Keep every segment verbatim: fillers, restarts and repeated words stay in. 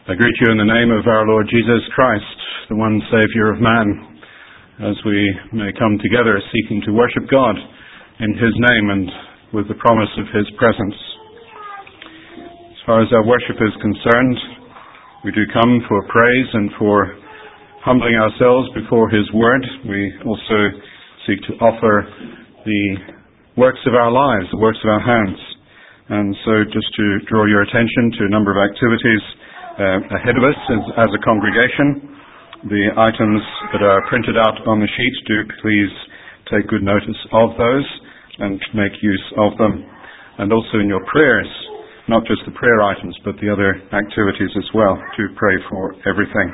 I greet you in the name of our Lord Jesus Christ, the one Saviour of man, as we may come together seeking to worship God in His name and with the promise of His presence. As far as our worship is concerned, we do come for praise and for humbling ourselves before His Word. We also seek to offer the works of our lives, the works of our hands. And so just to draw your attention to a number of activities Uh, ahead of us as, as a congregation. The items that are printed out on the sheet, do please take good notice of those and make use of them. And also in your prayers, not just the prayer items, but the other activities as well, to pray for everything.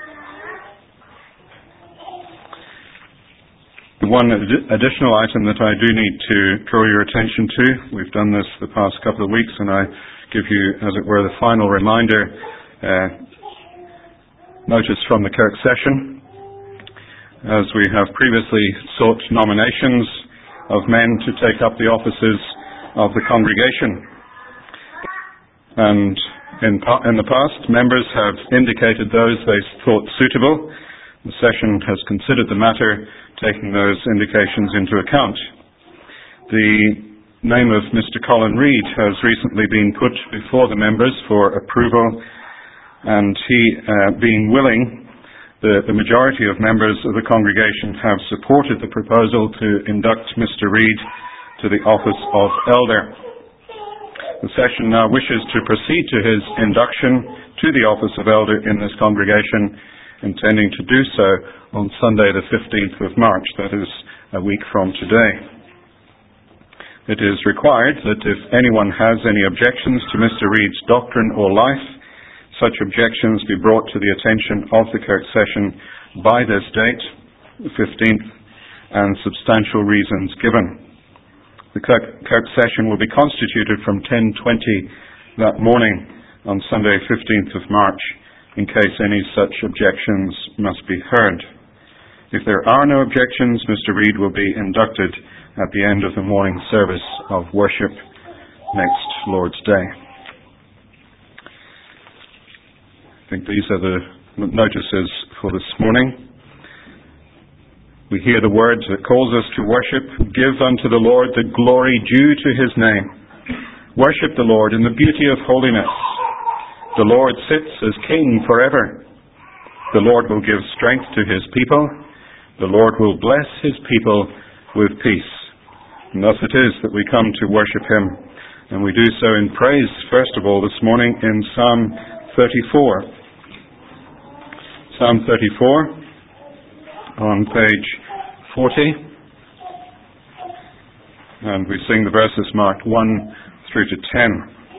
The one ad- additional item that I do need to draw your attention to, we've done this the past couple of weeks, and I give you, as it were, the final reminder Uh, notice from the Kirk session, as we have previously sought nominations of men to take up the offices of the congregation. And in, in the past, members have indicated those they thought suitable. The session has considered the matter, taking those indications into account. The name of Mister Colin Reid has recently been put before the members for approval, and he, uh, being willing, the, the majority of members of the congregation have supported the proposal to induct Mister Reid to the office of elder. The session now wishes to proceed to his induction to the office of elder in this congregation, intending to do so on Sunday the fifteenth of March, that is a week from today. It is required that if anyone has any objections to Mister Reid's doctrine or life, such objections be brought to the attention of the Kirk session by this date, the fifteenth, and substantial reasons given. The Kirk, Kirk session will be constituted from ten twenty that morning on Sunday, fifteenth of March, in case any such objections must be heard. If there are no objections, Mister Reid will be inducted at the end of the morning service of worship next Lord's Day. I think these are the notices for this morning. We hear the words that calls us to worship. Give unto the Lord the glory due to His name. Worship the Lord in the beauty of holiness. The Lord sits as King forever. The Lord will give strength to His people. The Lord will bless His people with peace. And thus it is that we come to worship Him. And we do so in praise, first of all, this morning in Psalm thirty-four. Psalm thirty-four on page forty. And we sing the verses marked one through to ten.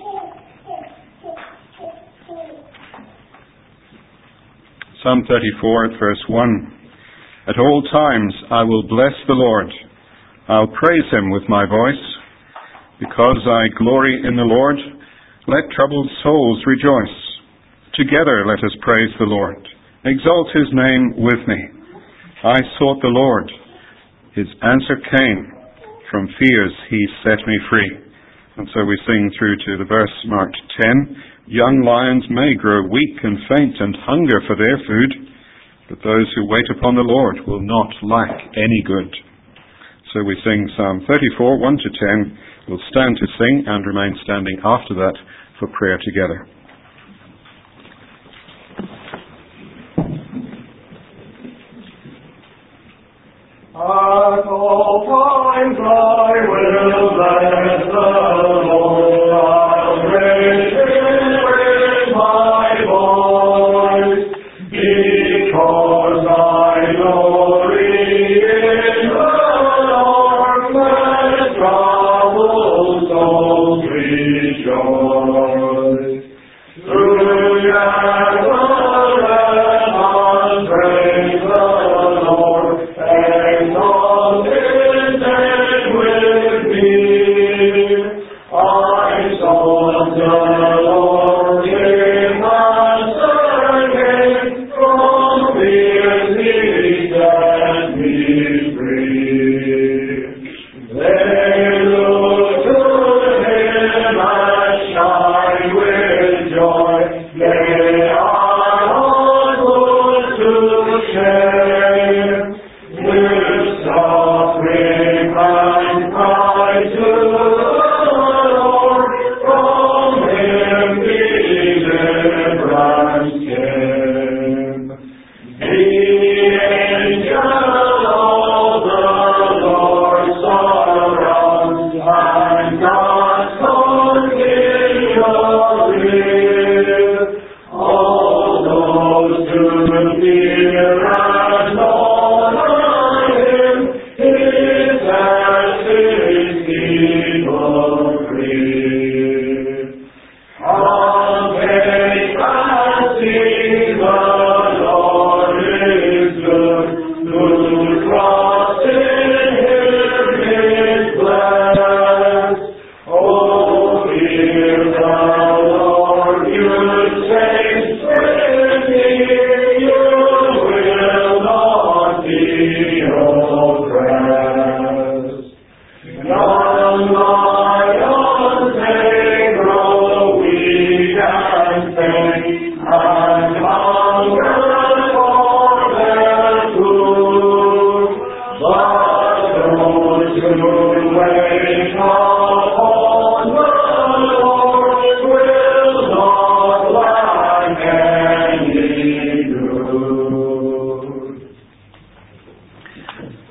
Psalm thirty-four at verse one. At all times I will bless the Lord. I'll praise Him with my voice. Because I glory in the Lord, let troubled souls rejoice. Together let us praise the Lord. Exalt His name with me. I sought the Lord. His answer came. From fears He set me free. And so we sing through to the verse marked ten. Young lions may grow weak and faint and hunger for their food, but those who wait upon the Lord will not lack any good. So we sing Psalm thirty-four, one to ten. We'll stand to sing and remain standing after that for prayer together. At all times I will bless the Lord. I'll praise Him with my voice, because I glory in the Lord. Let troubled souls rejoice. Through Nazareth I'll praise the Lord. Exalt His name with me. I sought the Lord, His answer came. From fears He set me free. They look to Him and shine with joy. They are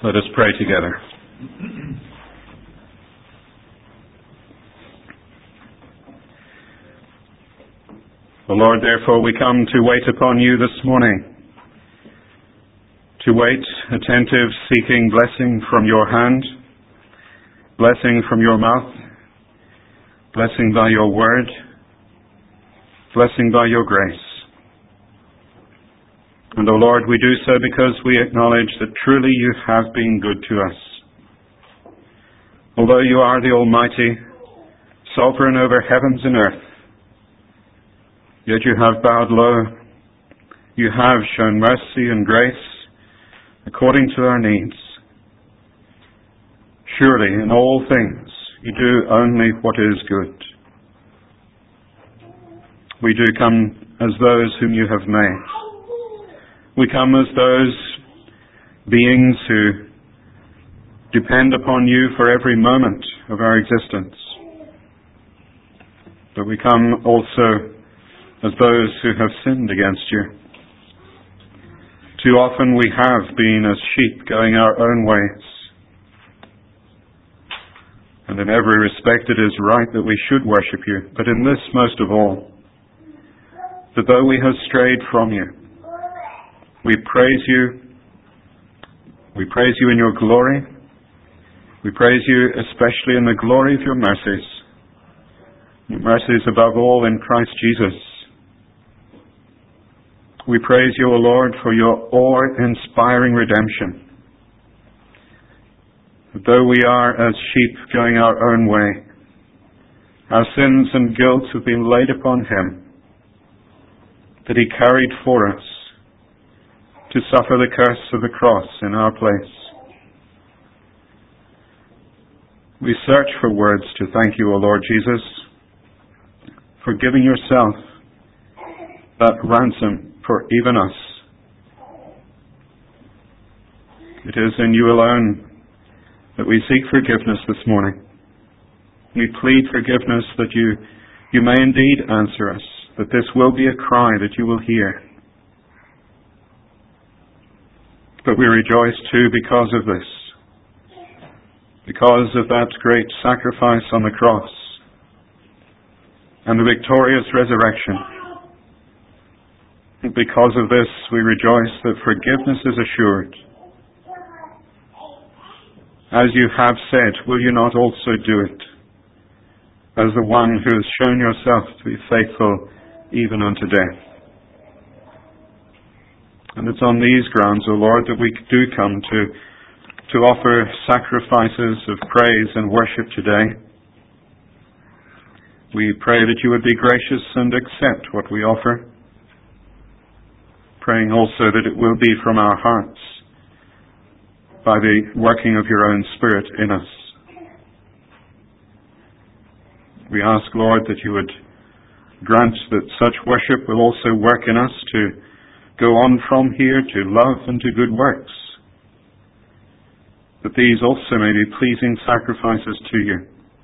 Let us pray together. O Lord, therefore we come to wait upon you this morning, to wait, attentive, seeking blessing from your hand, blessing from your mouth, blessing by your word, blessing by your grace. And, O Lord, we do so because we acknowledge that truly you have been good to us. Although you are the Almighty, sovereign over heavens and earth, yet you have bowed low. You have shown mercy and grace according to our needs. Surely, in all things, you do only what is good. We do come as those whom you have made. We come as those beings who depend upon you for every moment of our existence. But we come also as those who have sinned against you. Too often we have been as sheep going our own ways. And in every respect it is right that we should worship you. But in this most of all, that though we have strayed from you, we praise you. We praise you in your glory. We praise you especially in the glory of your mercies. Your mercies above all in Christ Jesus. We praise you, O Lord, for your awe-inspiring redemption. Though we are as sheep going our own way, our sins and guilt have been laid upon him, that he carried for us to suffer the curse of the cross in our place. We search for words to thank you, O Lord Jesus, for giving yourself that ransom for even us. It is in you alone that we seek forgiveness this morning. We plead forgiveness that you, you may indeed answer us, that this will be a cry that you will hear. But we rejoice too because of this, because of that great sacrifice on the cross and the victorious resurrection. Because of this, we rejoice that forgiveness is assured. As you have said, will you not also do it, as the one who has shown yourself to be faithful even unto death? And it's on these grounds, O Lord, that we do come to, to offer sacrifices of praise and worship today. We pray that you would be gracious and accept what we offer, praying also that it will be from our hearts by the working of your own Spirit in us. We ask, Lord, that you would grant that such worship will also work in us to go on from here to love and to good works, that these also may be pleasing sacrifices to you.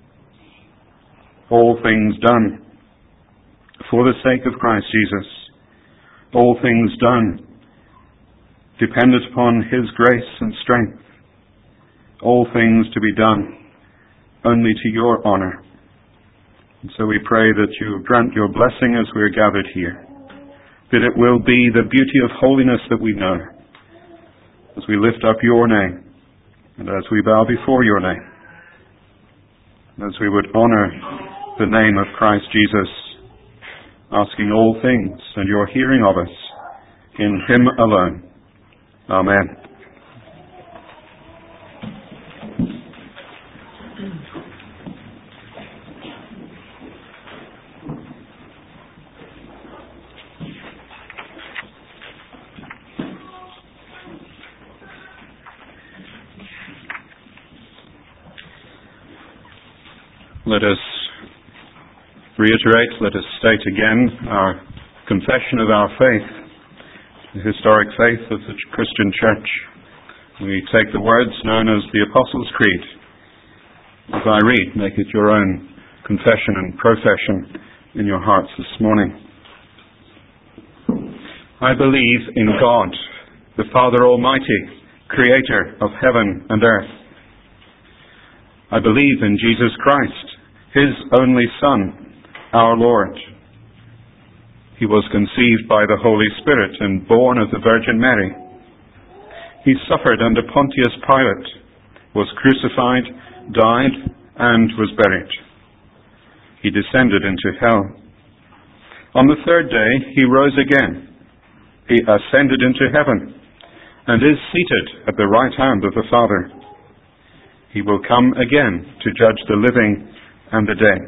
All things done for the sake of Christ Jesus. All things done dependent upon his grace and strength. All things to be done only to your honor. And so we pray that you grant your blessing as we are gathered here, that it will be the beauty of holiness that we know as we lift up your name and as we bow before your name, and as we would honor the name of Christ Jesus, asking all things and your hearing of us in him alone. Amen. Let us reiterate, let us state again our confession of our faith, the historic faith of the Christian Church. We take the words known as the Apostles' Creed. As I read, make it your own confession and profession in your hearts this morning. I believe in God, the Father Almighty, creator of heaven and earth. I believe in Jesus Christ, his only Son, our Lord. He was conceived by the Holy Spirit and born of the Virgin Mary. He suffered under Pontius Pilate, was crucified, died, and was buried. He descended into hell. On the third day he rose again. He ascended into heaven and is seated at the right hand of the Father. He will come again to judge the living and the dead.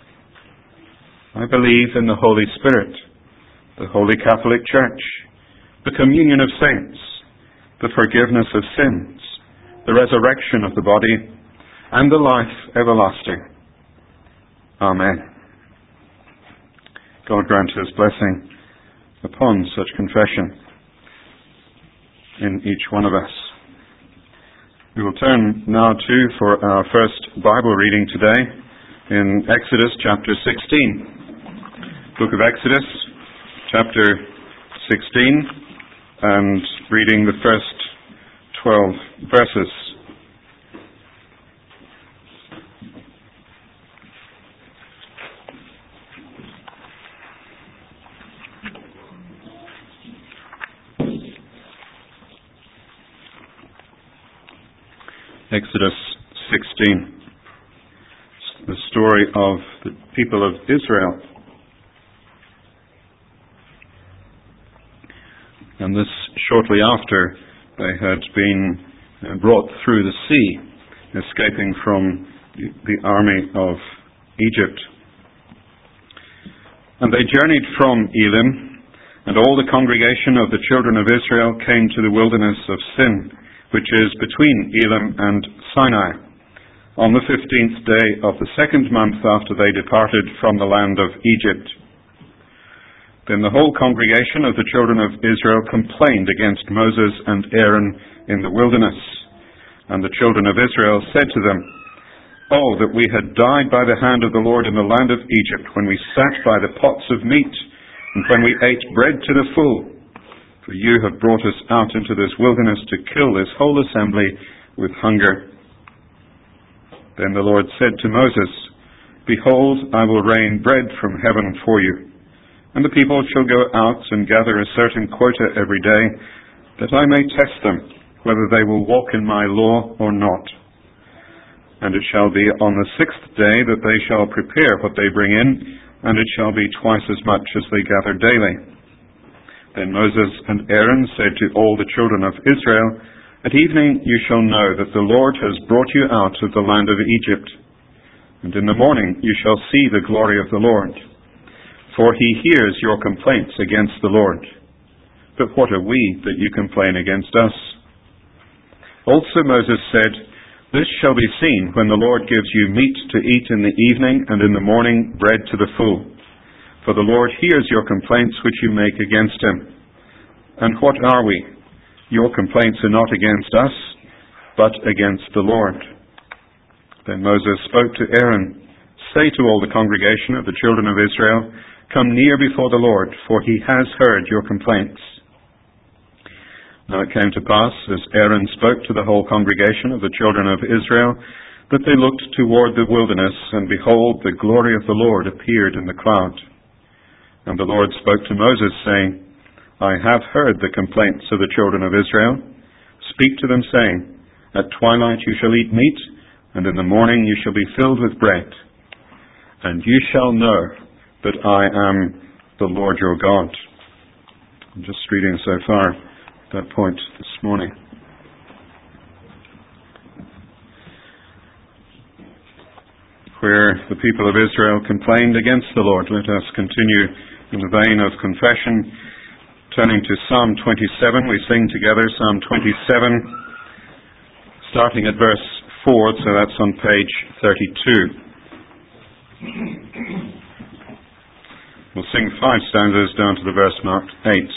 I believe in the Holy Spirit, the Holy Catholic Church, the communion of saints, the forgiveness of sins, the resurrection of the body, and the life everlasting. Amen. God grant his blessing upon such confession in each one of us. We will turn now to, for our first Bible reading today, in Exodus chapter sixteen. Book of Exodus, chapter sixteen, and reading the first twelve verses. Exodus sixteen, the story of the people of Israel. And this shortly after they had been brought through the sea, escaping from the army of Egypt. And they journeyed from Elim, and all the congregation of the children of Israel came to the wilderness of Sin, which is between Elim and Sinai, on the fifteenth day of the second month after they departed from the land of Egypt. Then the whole congregation of the children of Israel complained against Moses and Aaron in the wilderness. And the children of Israel said to them, "Oh, that we had died by the hand of the Lord in the land of Egypt, when we sat by the pots of meat, and when we ate bread to the full. For you have brought us out into this wilderness to kill this whole assembly with hunger." Then the Lord said to Moses, "Behold, I will rain bread from heaven for you, and the people shall go out and gather a certain quota every day, that I may test them, whether they will walk in my law or not. And it shall be on the sixth day that they shall prepare what they bring in, and it shall be twice as much as they gather daily." Then Moses and Aaron said to all the children of Israel, "At evening you shall know that the Lord has brought you out of the land of Egypt. And in the morning you shall see the glory of the Lord. For he hears your complaints against the Lord. But what are we that you complain against us?" Also Moses said, "This shall be seen when the Lord gives you meat to eat in the evening, and in the morning bread to the full. For the Lord hears your complaints which you make against him. And what are we? Your complaints are not against us, but against the Lord." Then Moses spoke to Aaron, "Say to all the congregation of the children of Israel, 'Come near before the Lord, for he has heard your complaints.'" Now it came to pass, as Aaron spoke to the whole congregation of the children of Israel, that they looked toward the wilderness, and behold, the glory of the Lord appeared in the cloud. And the Lord spoke to Moses, saying, "I have heard the complaints of the children of Israel. Speak to them, saying, 'At twilight you shall eat meat, and in the morning you shall be filled with bread. And you shall know that I am the Lord your God.'" I'm just reading so far at that point this morning. Where the people of Israel complained against the Lord, let us continue in the vein of confession. Turning to Psalm twenty-seven, we sing together Psalm twenty-seven, starting at verse four, so that's on page thirty-two. We'll sing five stanzas down to the verse marked eight.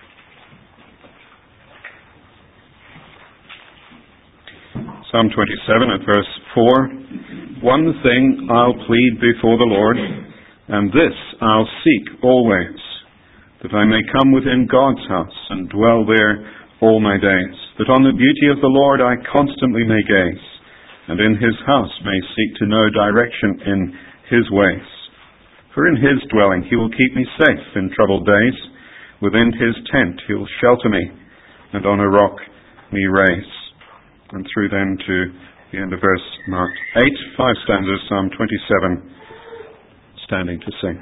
Psalm twenty-seven at verse four. "One thing I'll plead before the Lord, and this I'll seek always, that I may come within God's house and dwell there all my days, that on the beauty of the Lord I constantly may gaze, and in his house may seek to know direction in his ways. For in his dwelling he will keep me safe in troubled days. Within his tent he will shelter me, and on a rock me raise. And through then to the end of verse marked eight, five stanzas, Psalm twenty-seven, standing to sing.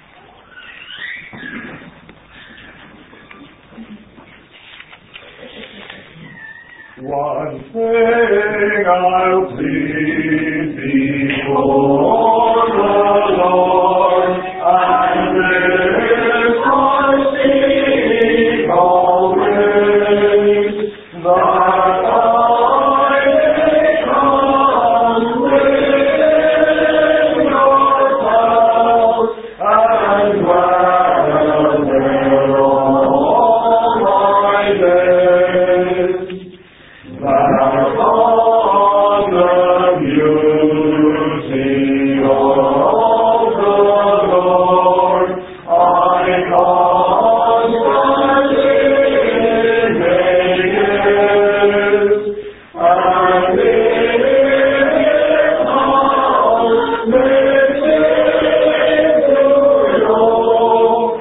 One thing I'll plead before the Lord, and this I seek always, that I may come within your house and dwell there all my days. That on the beauty of the Lord I constantly may gaze, and in his house may seek to know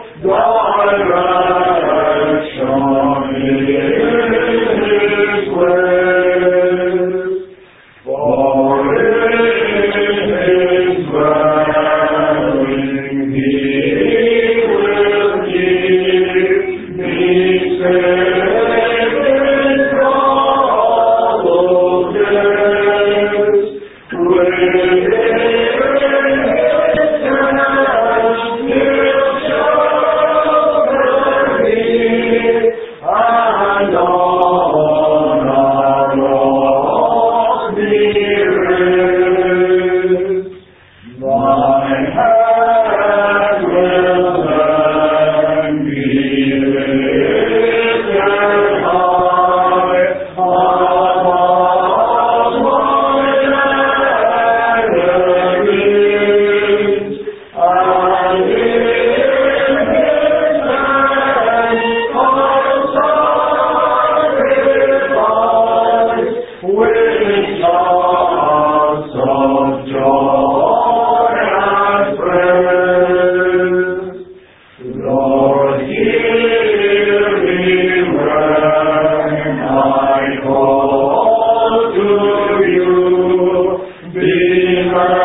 direction in his ways. For in his dwelling he will keep me safe in troubled days. Within his tent he'll shelter me, and on a rock me raise. My hand will then be lifted high above my enemies, and in his hand I'll sacrifice with shouts of joy and praise. Lord, hear me when I call to you. Be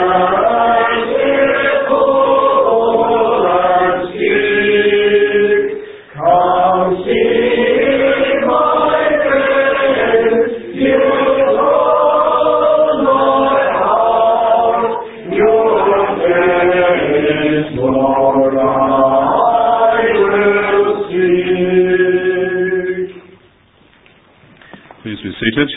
merciful and speak. Come see my face. You know my heart. Your face, Lord, I will seek. Please be seated.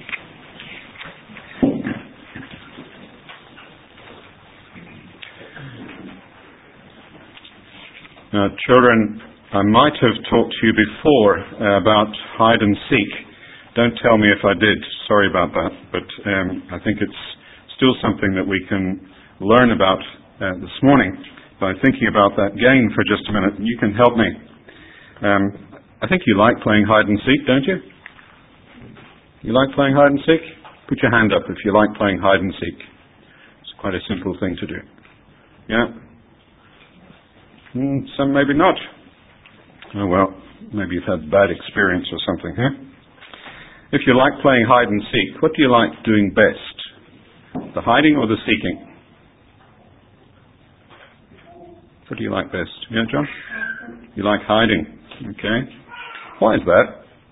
Now, children, I might have talked to you before uh, about hide and seek. Don't tell me if I did. Sorry about that. But um, I think it's still something that we can learn about uh, this morning by thinking about that game for just a minute. You can help me. Um, I think you like playing hide and seek, don't you? You like playing hide and seek? Put your hand up if you like playing hide and seek. It's quite a simple thing to do. Yeah? Mm, some maybe not. Oh well, maybe you've had bad experience or something, huh? If you like playing hide and seek, what do you like doing best? The hiding or the seeking? What do you like best? Yeah, John? You like hiding. Okay. Why is that?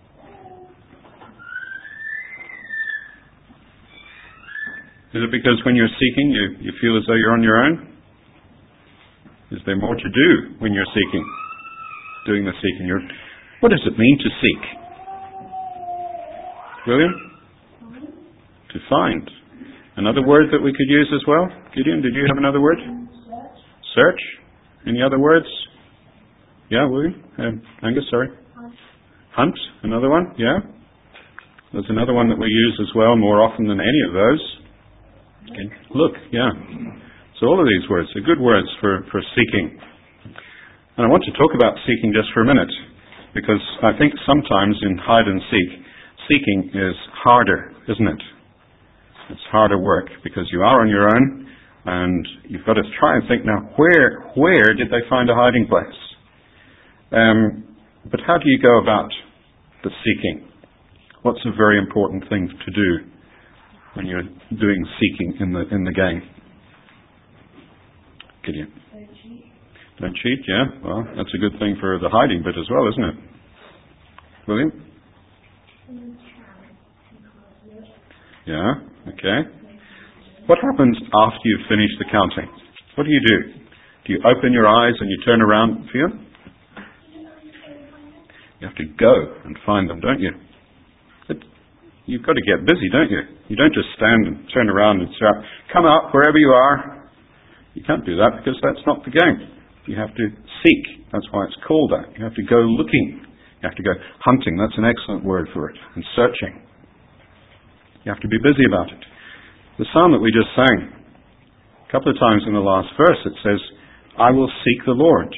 Is it because when you're seeking, you, you feel as though you're on your own? Is there more to do when you're seeking? Doing the seeking. You're, what does it mean to seek? William? To find. Another word that we could use as well? Gideon, did you have another word? Search. Any other words? Yeah, William? Um, Angus, sorry. Hunt. Hunt. Another one? Yeah? There's another one that we use as well more often than any of those. Okay. Look, yeah. So all of these words are good words for, for seeking. And I want to talk about seeking just for a minute. Because I think sometimes in hide and seek, seeking is harder, isn't it? It's harder work because you are on your own and you've got to try and think, now, where where did they find a hiding place? Um, but how do you go about the seeking? What's a very important thing to do when you're doing seeking in the in the game? Gideon. Don't cheat. Don't cheat, yeah. Well, that's a good thing for the hiding bit as well, isn't it? William? Yeah, okay. What happens after you've finished the counting? What do you do? Do you open your eyes and you turn around for you? You have to go and find them, don't you? But you've got to get busy, don't you? You don't just stand and turn around and shout, come out wherever you are. You can't do that because that's not the game. You have to seek. That's why it's called that. You have to go looking. You have to go hunting. That's an excellent word for it. And searching. You have to be busy about it. The psalm that we just sang, a couple of times in the last verse, it says, I will seek the Lord.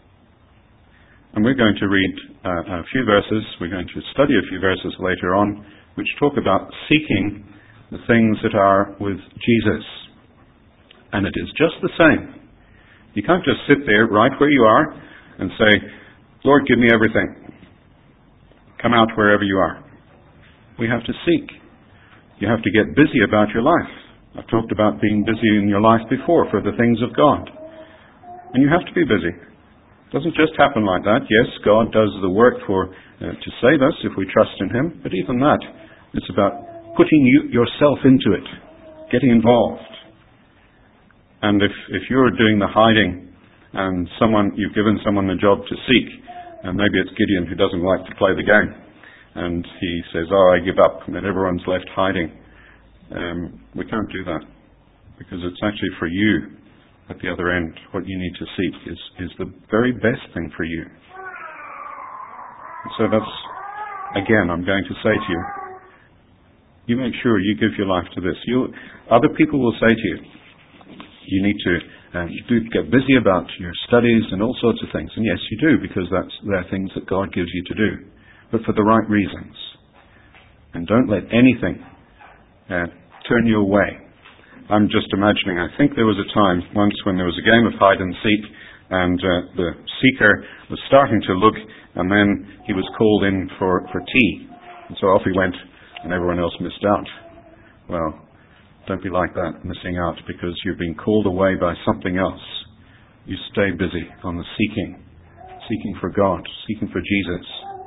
And we're going to read uh, a few verses, we're going to study a few verses later on, which talk about seeking the things that are with Jesus. And it is just the same. You can't just sit there right where you are and say, Lord, give me everything. Come out wherever you are. We have to seek. You have to get busy about your life. I've talked about being busy in your life before for the things of God. And you have to be busy. It doesn't just happen like that. Yes, God does the work for uh, to save us if we trust in Him. But even that, it's about putting you, yourself into it, getting involved. And if, if you're doing the hiding and someone you've given someone the job to seek, and maybe it's Gideon who doesn't like to play the game, and he says, oh, I give up, and then everyone's left hiding. Um, we can't do that, because it's actually for you at the other end. What you need to seek is, is the very best thing for you. And so that's, again, I'm going to say to you, you make sure you give your life to this. You'll, other people will say to you, you need to um, do, get busy about your studies and all sorts of things. And yes, you do, because that's they're things that God gives you to do. But for the right reasons. And don't let anything uh, turn you away. I'm just imagining, I think there was a time once when there was a game of hide and seek, and uh, the seeker was starting to look, and then he was called in for, for tea. And so off he went, and everyone else missed out. Well, don't be like that, missing out, because you're being called away by something else. You stay busy on the seeking, seeking for God, seeking for Jesus.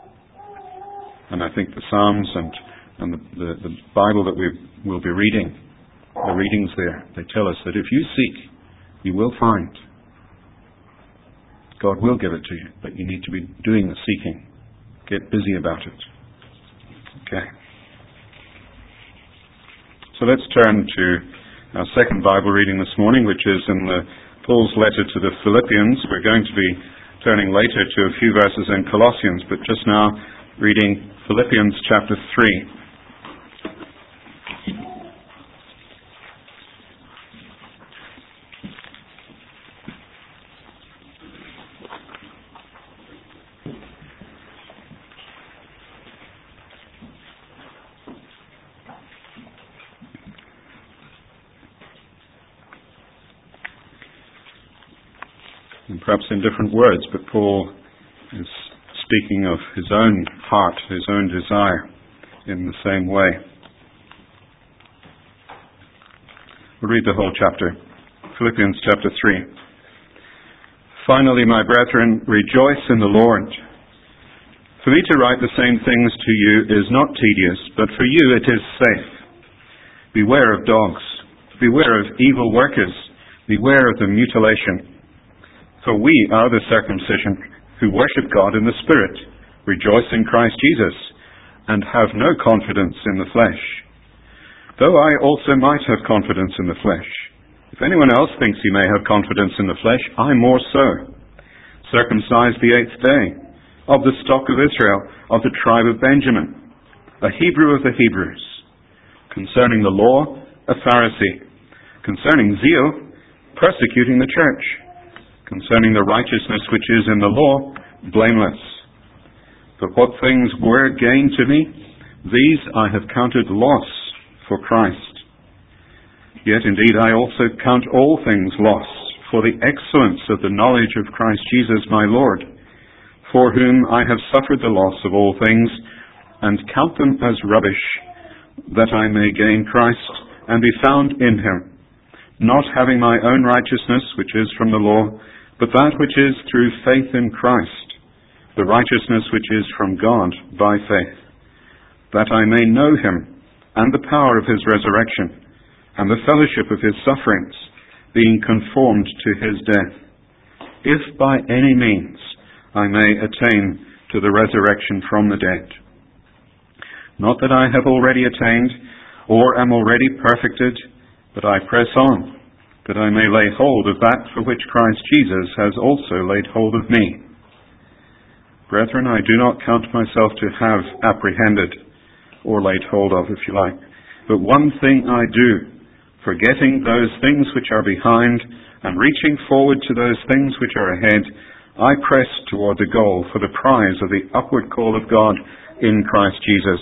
And I think the Psalms and, and the, the, the Bible that we will be reading, the readings there, they tell us that if you seek, you will find. God will give it to you, but you need to be doing the seeking. Get busy about it. Okay. So let's turn to our second Bible reading this morning, which is in the Paul's letter to the Philippians. We're going to be turning later to a few verses in Colossians, but just now reading Philippians chapter three. And perhaps in different words, but Paul is speaking of his own heart, his own desire, in the same way. We'll read the whole chapter. Philippians chapter three. Finally, my brethren, rejoice in the Lord. For me to write the same things to you is not tedious, but for you it is safe. Beware of dogs. Beware of evil workers. Beware of the mutilation. For we are the circumcision who worship God in the Spirit, rejoice in Christ Jesus, and have no confidence in the flesh. Though I also might have confidence in the flesh. If anyone else thinks he may have confidence in the flesh, I more so. Circumcised the eighth day, of the stock of Israel, of the tribe of Benjamin, a Hebrew of the Hebrews. Concerning the law, a Pharisee. Concerning zeal, persecuting the church. Concerning the righteousness which is in the law, blameless. But what things were gain to me, these I have counted loss for Christ. Yet indeed I also count all things loss for the excellence of the knowledge of Christ Jesus my Lord, for whom I have suffered the loss of all things, and count them as rubbish, that I may gain Christ and be found in him, not having my own righteousness, which is from the law, but that which is through faith in Christ, the righteousness which is from God by faith, that I may know him and the power of his resurrection, and the fellowship of his sufferings, being conformed to his death, if by any means I may attain to the resurrection from the dead. Not that I have already attained, or am already perfected, but I press on, that I may lay hold of that for which Christ Jesus has also laid hold of me. Brethren, I do not count myself to have apprehended, or laid hold of, if you like, but one thing I do, forgetting those things which are behind, and reaching forward to those things which are ahead, I press toward the goal for the prize of the upward call of God in Christ Jesus.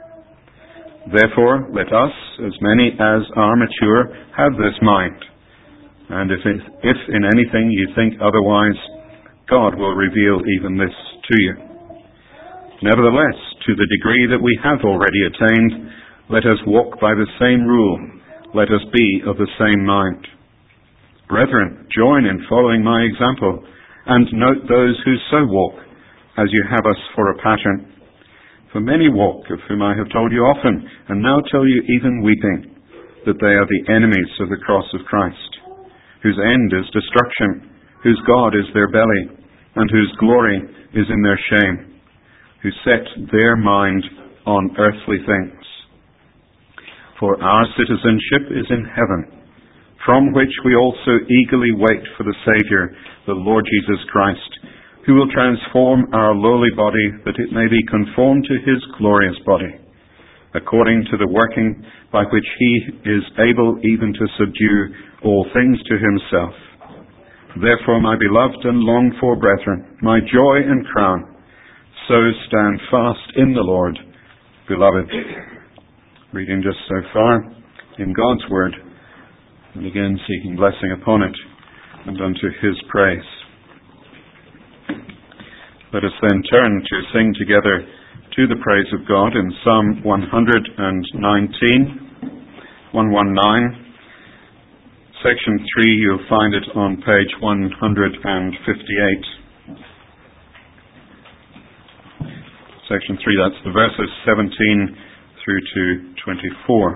Therefore, let us, as many as are mature, have this mind. And if, it, if in anything you think otherwise, God will reveal even this to you. Nevertheless, to the degree that we have already attained, let us walk by the same rule. Let us be of the same mind. Brethren, join in following my example, and note those who so walk, as you have us for a pattern. For many walk, of whom I have told you often, and now tell you even weeping, that they are the enemies of the cross of Christ, whose end is destruction, whose God is their belly, and whose glory is in their shame, who set their mind on earthly things. For our citizenship is in heaven, from which we also eagerly wait for the Saviour, the Lord Jesus Christ, who will transform our lowly body that it may be conformed to his glorious body, according to the working by which he is able even to subdue all things to himself. Therefore, my beloved and longed for brethren, my joy and crown, so stand fast in the Lord, beloved. Reading just so far in God's Word, and again seeking blessing upon it and unto his praise. Let us then turn to sing together to the praise of God in Psalm one nineteen, one nineteen. Section three, you'll find it on page one fifty-eight. Section three, that's the verses seventeen through to twenty-four.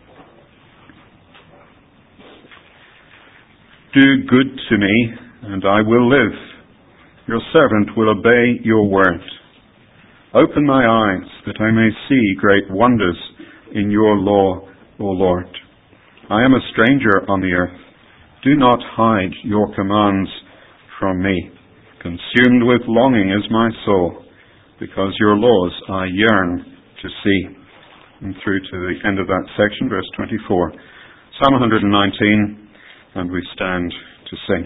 Do good to me, and I will live. Your servant will obey your word. Open my eyes, that I may see great wonders in your law, O Lord. I am a stranger on the earth. Do not hide your commands from me. Consumed with longing is my soul, because your laws I yearn to see. And through to the end of that section, verse twenty-four. Psalm one nineteen, and we stand to sing.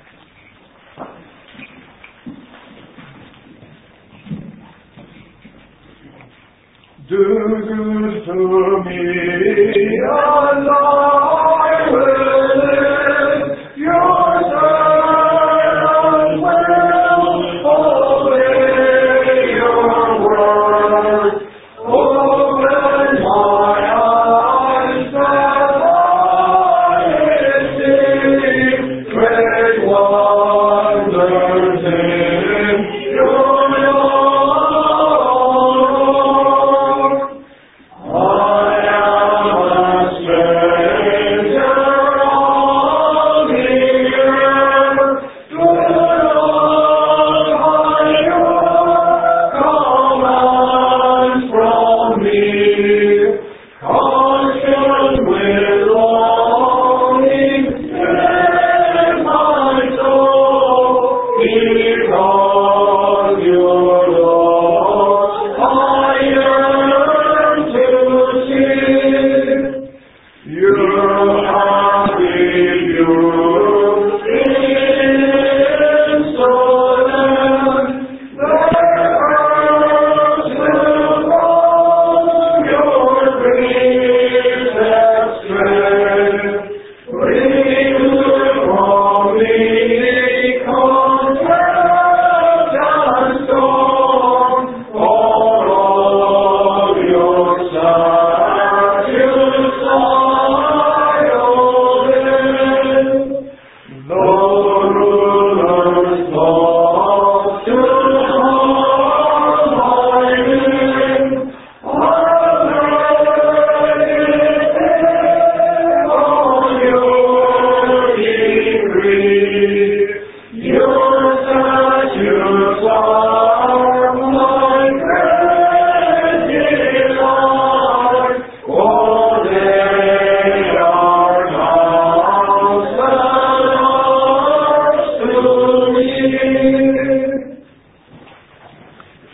Do good to me, and I will live. Your servant will obey your word. Open my eyes that I may see great wonders in your law. I am a stranger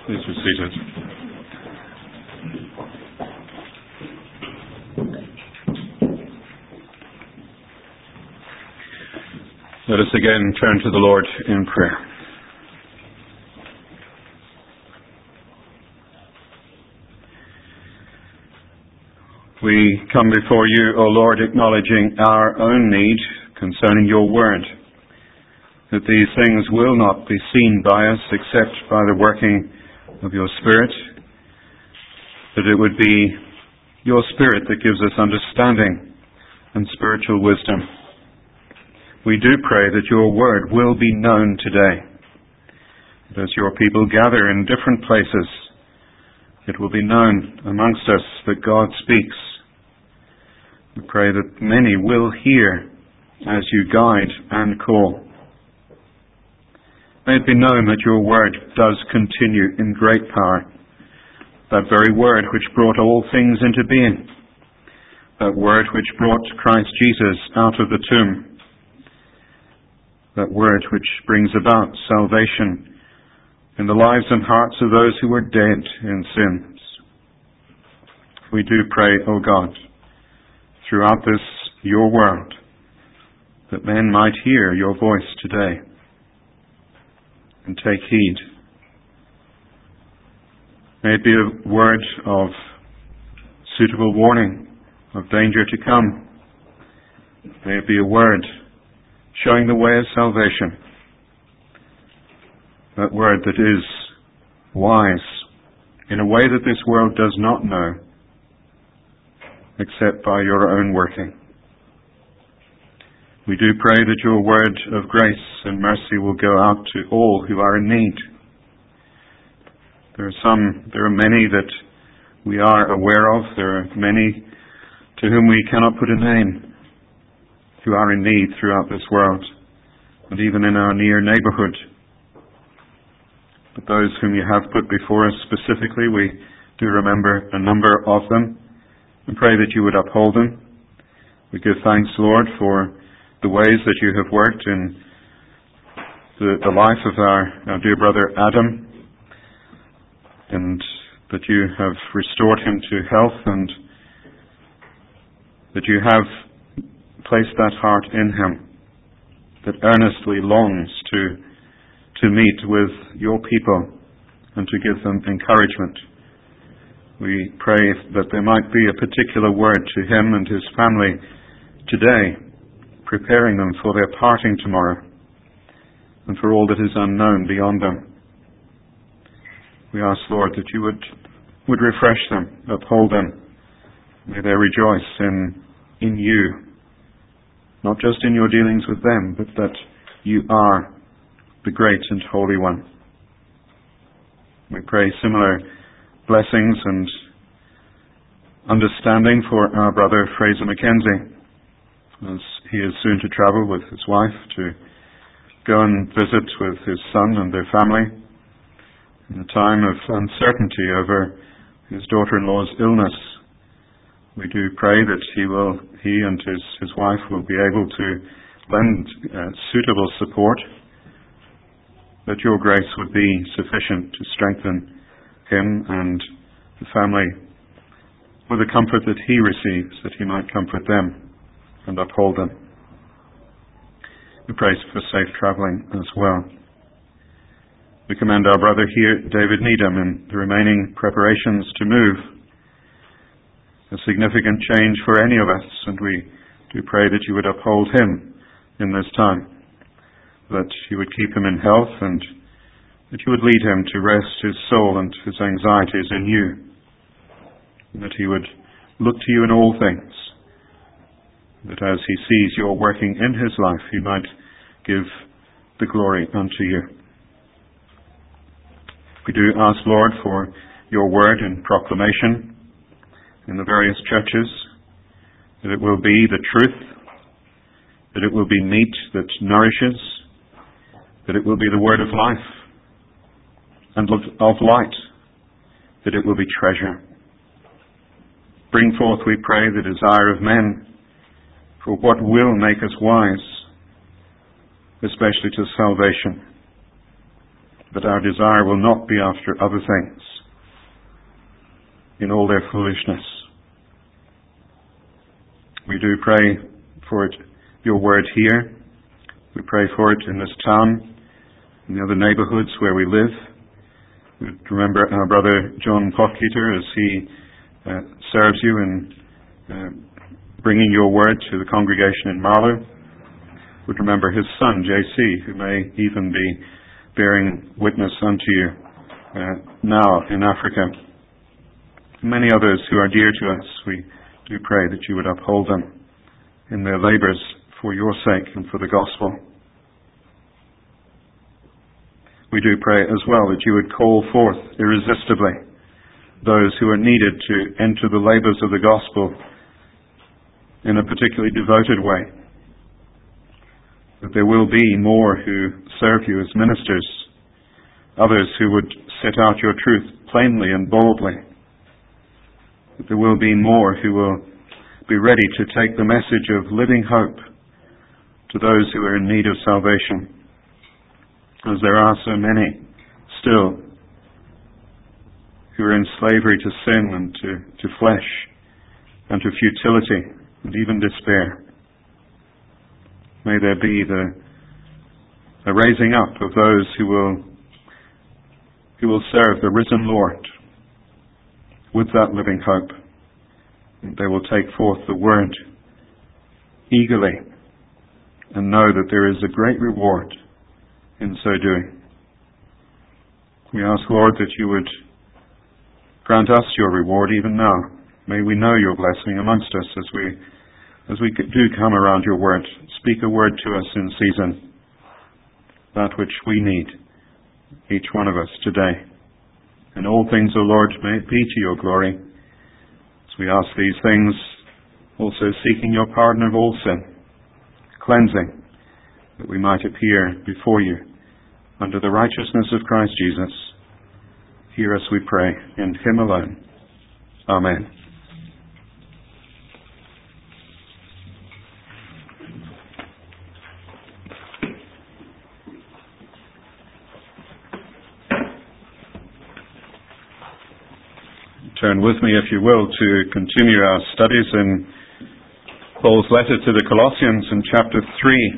Please be seated. Let us again turn to the Lord in prayer. We come before you, O Lord, acknowledging our own need concerning your word, that these things will not be seen by us except by the working of your Spirit, that it would be your Spirit that gives us understanding and spiritual wisdom. We do pray that your word will be known today. That as your people gather in different places, it will be known amongst us that God speaks. We pray that many will hear as you guide and call. May it be known that your word does continue in great power. That very word which brought all things into being. That word which brought Christ Jesus out of the tomb. That word which brings about salvation in the lives and hearts of those who were dead in sins. We do pray, O God, throughout this your world, that men might hear your voice today and take heed. May it be a word of suitable warning, of danger to come. May it be a word showing the way of salvation. That word that is wise in a way that this world does not know except by your own working. We do pray that your word of grace and mercy will go out to all who are in need. There are some, there are many that we are aware of. There are many to whom we cannot put a name who are in need throughout this world and even in our near neighbourhood. But those whom you have put before us specifically, we do remember a number of them and pray that you would uphold them. We give thanks, Lord, for the ways that you have worked in the, the life of our, our dear brother Adam, and that you have restored him to health, and that you have placed that heart in him that earnestly longs to to meet with your people and to give them encouragement. We pray that there might be a particular word to him and his family today, preparing them for their parting tomorrow and for all that is unknown beyond them. We ask, Lord, that you would, would refresh them, uphold them. May they rejoice in, in you, not just in your dealings with them, but that you are the great and holy one. We pray similar blessings and understanding for our brother Fraser Mackenzie, as he is soon to travel with his wife to go and visit with his son and their family in a time of uncertainty over his daughter-in-law's illness. We do pray that he will, he and his, his wife will be able to lend uh, suitable support, that your grace would be sufficient to strengthen him and the family with the comfort that he receives, that he might comfort them and uphold them. We pray for safe travelling as well. We commend our brother here, David Needham, in the remaining preparations to move. A significant change for any of us, and we do pray that you would uphold him in this time, that you would keep him in health, and that you would lead him to rest his soul and his anxieties in you, and that he would look to you in all things, that as he sees your working in his life, he might give the glory unto you. We do ask, Lord, for your word in proclamation in the various churches, that it will be the truth, that it will be meat that nourishes, that it will be the word of life and of light, that it will be treasure. Bring forth, we pray, the desire of men for what will make us wise, especially to salvation. that our desire will not be after other things in all their foolishness. We do pray for it, your word here. We pray for it in this town, in the other neighbourhoods where we live. We remember our brother John Potkeeter as he uh, serves you in uh, bringing your word to the congregation in Marlow. We remember his son J C, who may even be bearing witness unto you uh, now in Africa. Many others who are dear to us, we do pray that you would uphold them in their labours for your sake and for the gospel. We do pray as well that you would call forth irresistibly those who are needed to enter the labours of the gospel in a particularly devoted way. That there will be more who serve you as ministers, others who would set out your truth plainly and boldly. That there will be more who will be ready to take the message of living hope to those who are in need of salvation, as there are so many still who are in slavery to sin and to, to flesh and to futility and even despair. May there be the, the raising up of those who will who will serve the risen Lord with that living hope. And they will take forth the word eagerly and know that there is a great reward in so doing. We ask, Lord, that you would grant us your reward even now. May we know your blessing amongst us as we as we do come around your word. Speak a word to us in season, that which we need, each one of us today. In all things, O Lord, may it be to your glory. As we ask these things, also seeking your pardon of all sin, cleansing, that we might appear before you under the righteousness of Christ Jesus. Hear us, we pray, in him alone. Amen. Turn with me, if you will, to continue our studies in Paul's letter to the Colossians in chapter three.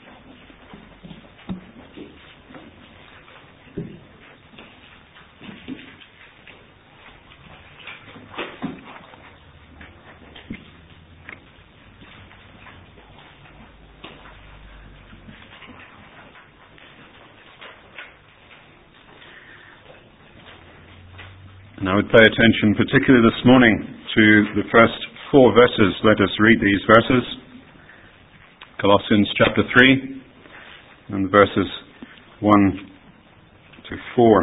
And I would pay attention particularly this morning to the first four verses. Let us read these verses. Colossians chapter three and verses one to four.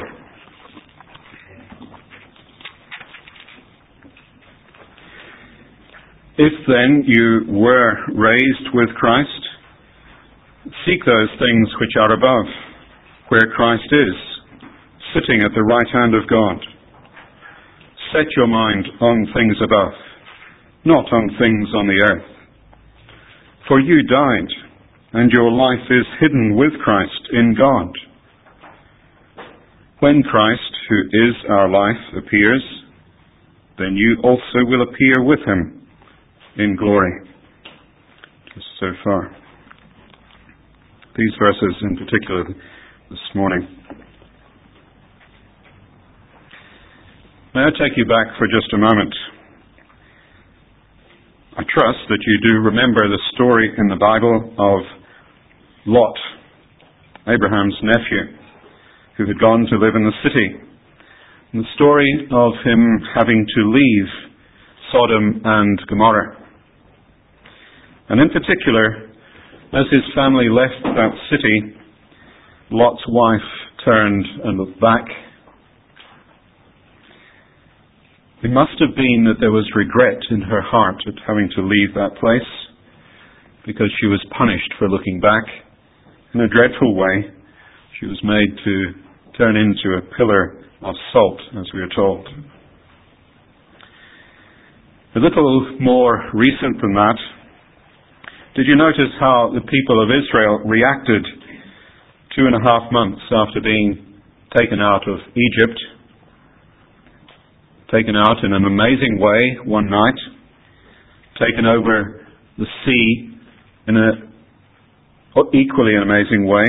If then you were raised with Christ, seek those things which are above, where Christ is, sitting at the right hand of God. Set your mind on things above, not on things on the earth. For you died, and your life is hidden with Christ in God. When Christ, who is our life, appears, then you also will appear with him in glory. Just so far. These verses in particular this morning. May I take you back for just a moment? I trust that you do remember the story in the Bible of Lot, Abraham's nephew, who had gone to live in the city. And the story of him having to leave Sodom and Gomorrah. And in particular, as his family left that city, Lot's wife turned and looked back. It must have been that there was regret in her heart at having to leave that place, because she was punished for looking back. In a dreadful way, she was made to turn into a pillar of salt, as we are told. A little more recent than that, did you notice how the people of Israel reacted two and a half months after being taken out of Egypt, taken out in an amazing way one night, taken over the sea in an equally amazing way.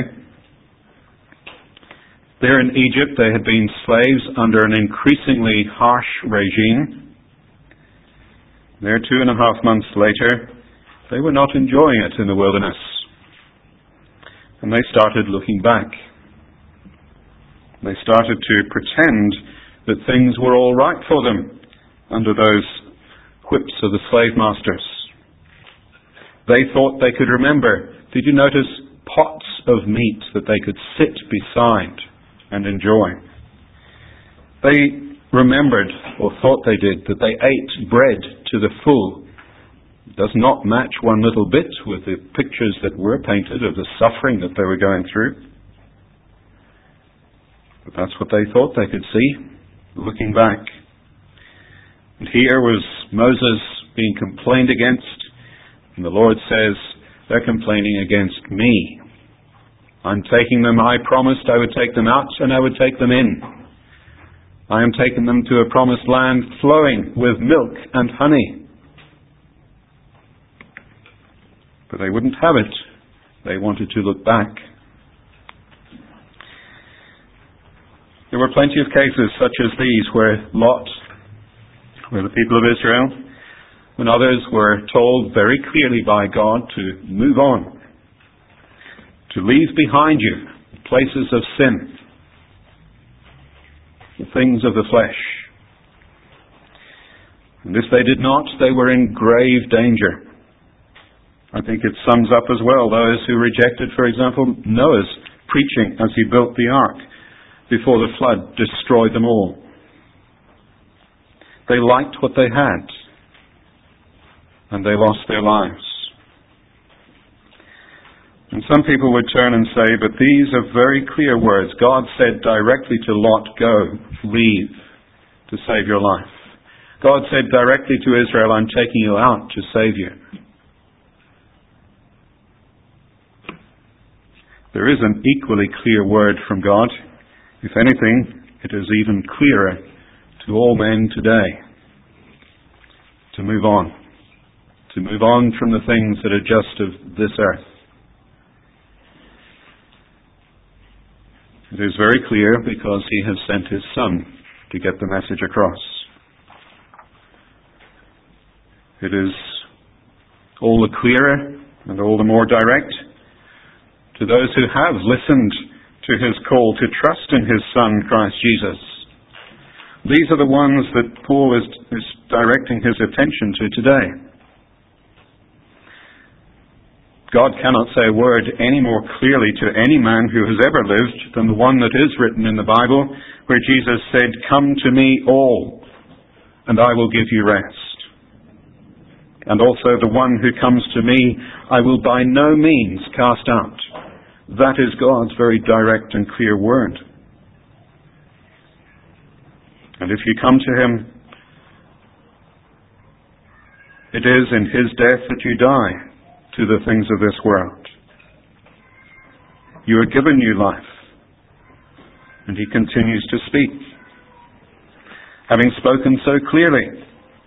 There in Egypt, they had been slaves under an increasingly harsh regime. There, two and a half months later, they were not enjoying it in the wilderness. And they started looking back. They started to pretend that things were all right for them under those whips of the slave masters. They thought they could remember. Did you notice pots of meat that they could sit beside and enjoy? They remembered, or thought they did, that they ate bread to the full. It does not match one little bit with the pictures that were painted of the suffering that they were going through. But that's what they thought they could see, looking back. And here was Moses being complained against, and the Lord says, they're complaining against me. I'm taking them, I promised I would take them out and I would take them in. I am taking them to a promised land flowing with milk and honey. But they wouldn't have it. They wanted to look back. There were plenty of cases such as these where Lot, where the people of Israel, when others were told very clearly by God to move on, to leave behind you places of sin, the things of the flesh. And if they did not, they were in grave danger. I think it sums up as well those who rejected, for example, Noah's preaching as he built the ark before the flood destroyed them all. They liked what they had, and they lost their lives. And some people would turn and say, but these are very clear words. God said directly to Lot, go, leave, to save your life. God said directly to Israel, I'm taking you out to save you. There is an equally clear word from God. If anything, it is even clearer to all men today. To move on. To move on from the things that are just of this earth. It is very clear because He has sent His Son to get the message across. It is all the clearer and all the more direct to those who have listened to His call to trust in His Son, Christ Jesus. These are the ones that Paul is, is directing his attention to today. God cannot say a word any more clearly to any man who has ever lived than the one that is written in the Bible, where Jesus said, come to me all, and I will give you rest. And also the one who comes to me, I will by no means cast out. That is God's very direct and clear word. And if you come to Him, it is in His death that you die to the things of this world. You are given new life. And He continues to speak. Having spoken so clearly,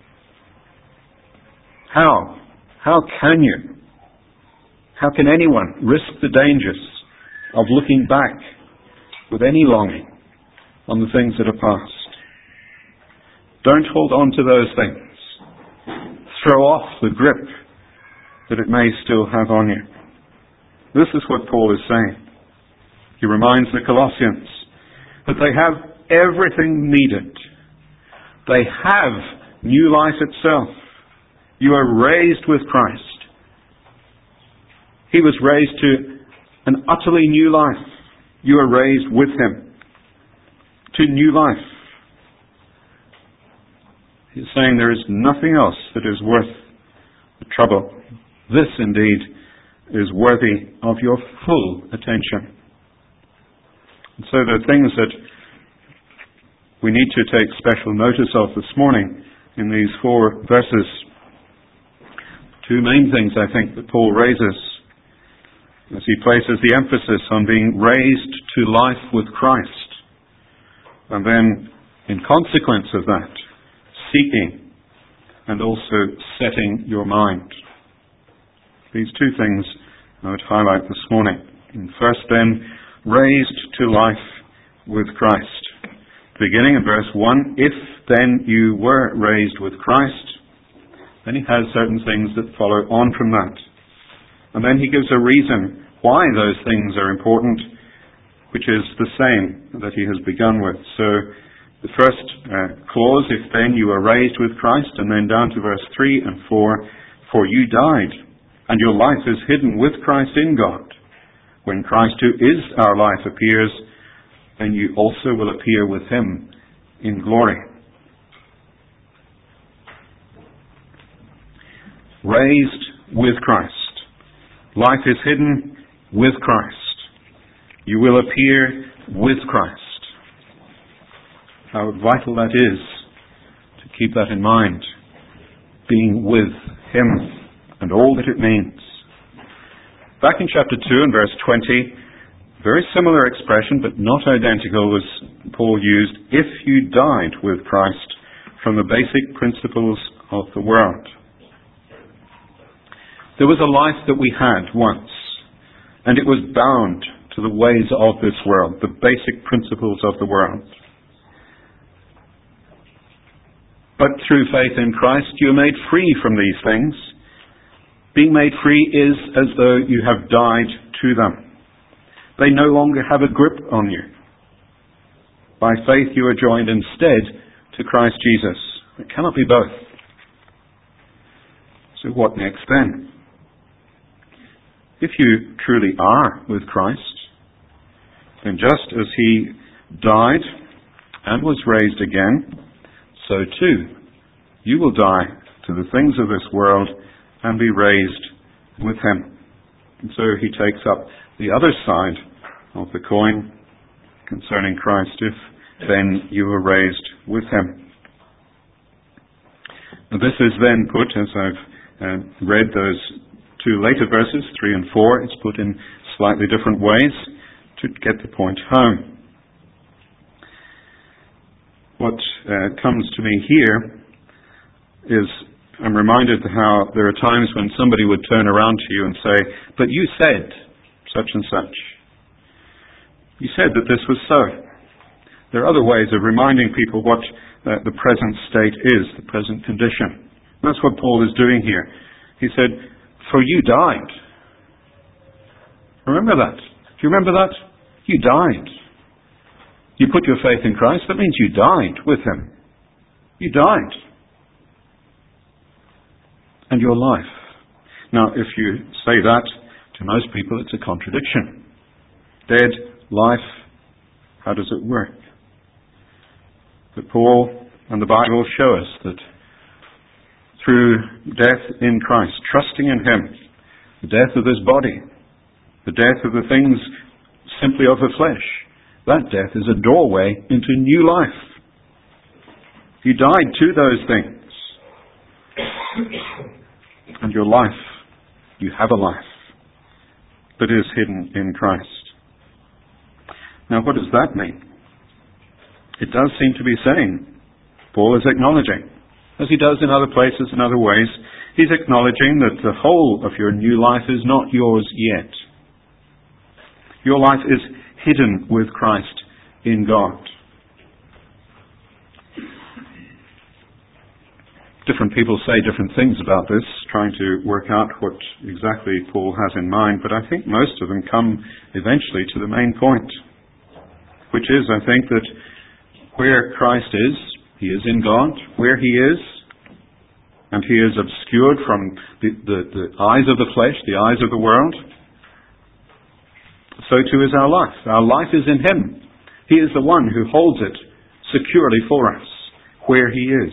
how? How can you? How can anyone risk the dangers of looking back with any longing on the things that are past? Don't hold on to those things. Throw off the grip that it may still have on you. This is what Paul is saying. He reminds the Colossians that they have everything needed. They have new life itself. You are raised with Christ. He was raised to an utterly new life. You are raised with Him to new life. He's saying there is nothing else that is worth the trouble. This indeed is worthy of your full attention. And so there are things that we need to take special notice of this morning in these four verses. Two main things, I think, that Paul raises as he places the emphasis on being raised to life with Christ. And then, in consequence of that, seeking and also setting your mind. These two things I would highlight this morning. And first then, raised to life with Christ. Beginning in verse one, if then you were raised with Christ, then he has certain things that follow on from that. And then he gives a reason why those things are important, which is the same that he has begun with. So the first uh, clause, if then you are raised with Christ, and then down to verse three and four, for you died, and your life is hidden with Christ in God. When Christ, who is our life, appears, then you also will appear with him in glory. Raised with Christ. Life is hidden with Christ. You will appear with Christ. How vital that is to keep that in mind. Being with him and all that it means. Back in chapter two and verse twenty, very similar expression, but not identical, was Paul used, if you died with Christ from the basic principles of the world. There was a life that we had once, and it was bound to the ways of this world, the basic principles of the world. But through faith in Christ, you are made free from these things. Being made free is as though you have died to them. They no longer have a grip on you. By faith you are joined instead to Christ Jesus. It cannot be both. So what next then? If you truly are with Christ, then just as he died and was raised again, so too you will die to the things of this world and be raised with him. And so he takes up the other side of the coin concerning Christ, if then you are raised with him. Now this is then put, as I've uh, read those two later verses, three and four, it's put in slightly different ways to get the point home. What uh, comes to me here is, I'm reminded how there are times when somebody would turn around to you and say, but you said such and such. You said that this was so. There are other ways of reminding people what uh, the present state is, the present condition. And that's what Paul is doing here. He said, for you died. Remember that. Do you remember that? You died. You put your faith in Christ, that means you died with him. You died. And your life. Now, if you say that to most people, it's a contradiction. Dead, life, how does it work? But Paul and the Bible show us that through death in Christ, trusting in him, the death of this body, the death of the things simply of the flesh, that death is a doorway into new life. You died to those things. And your life, you have a life that is hidden in Christ. Now what does that mean? It does seem to be saying, Paul is acknowledging, as he does in other places and other ways, he's acknowledging that the whole of your new life is not yours yet. Your life is hidden with Christ in God. Different people say different things about this, trying to work out what exactly Paul has in mind, but I think most of them come eventually to the main point, which is, I think, that where Christ is, he is in God. Where he is, and he is obscured from the, the, the eyes of the flesh, the eyes of the world, so too is our life. Our life is in him. He is the one who holds it securely for us, where he is.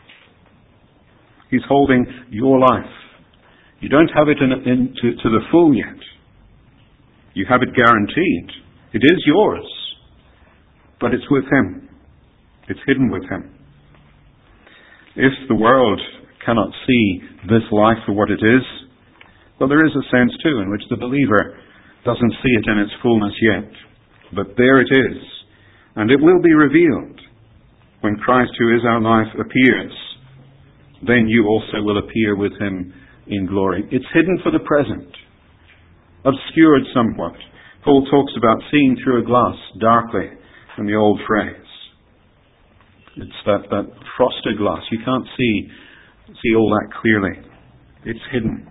He's holding your life. You don't have it in, in to, to the full yet. You have it guaranteed. It is yours. But it's with him. It's hidden with him. If the world cannot see this life for what it is, well, there is a sense too in which the believer doesn't see it in its fullness yet. But there it is. And it will be revealed when Christ, who is our life, appears. Then you also will appear with him in glory. It's hidden for the present, obscured somewhat. Paul talks about seeing through a glass darkly in the old phrase. It's that, that frosted glass. You can't see, see all that clearly. It's hidden.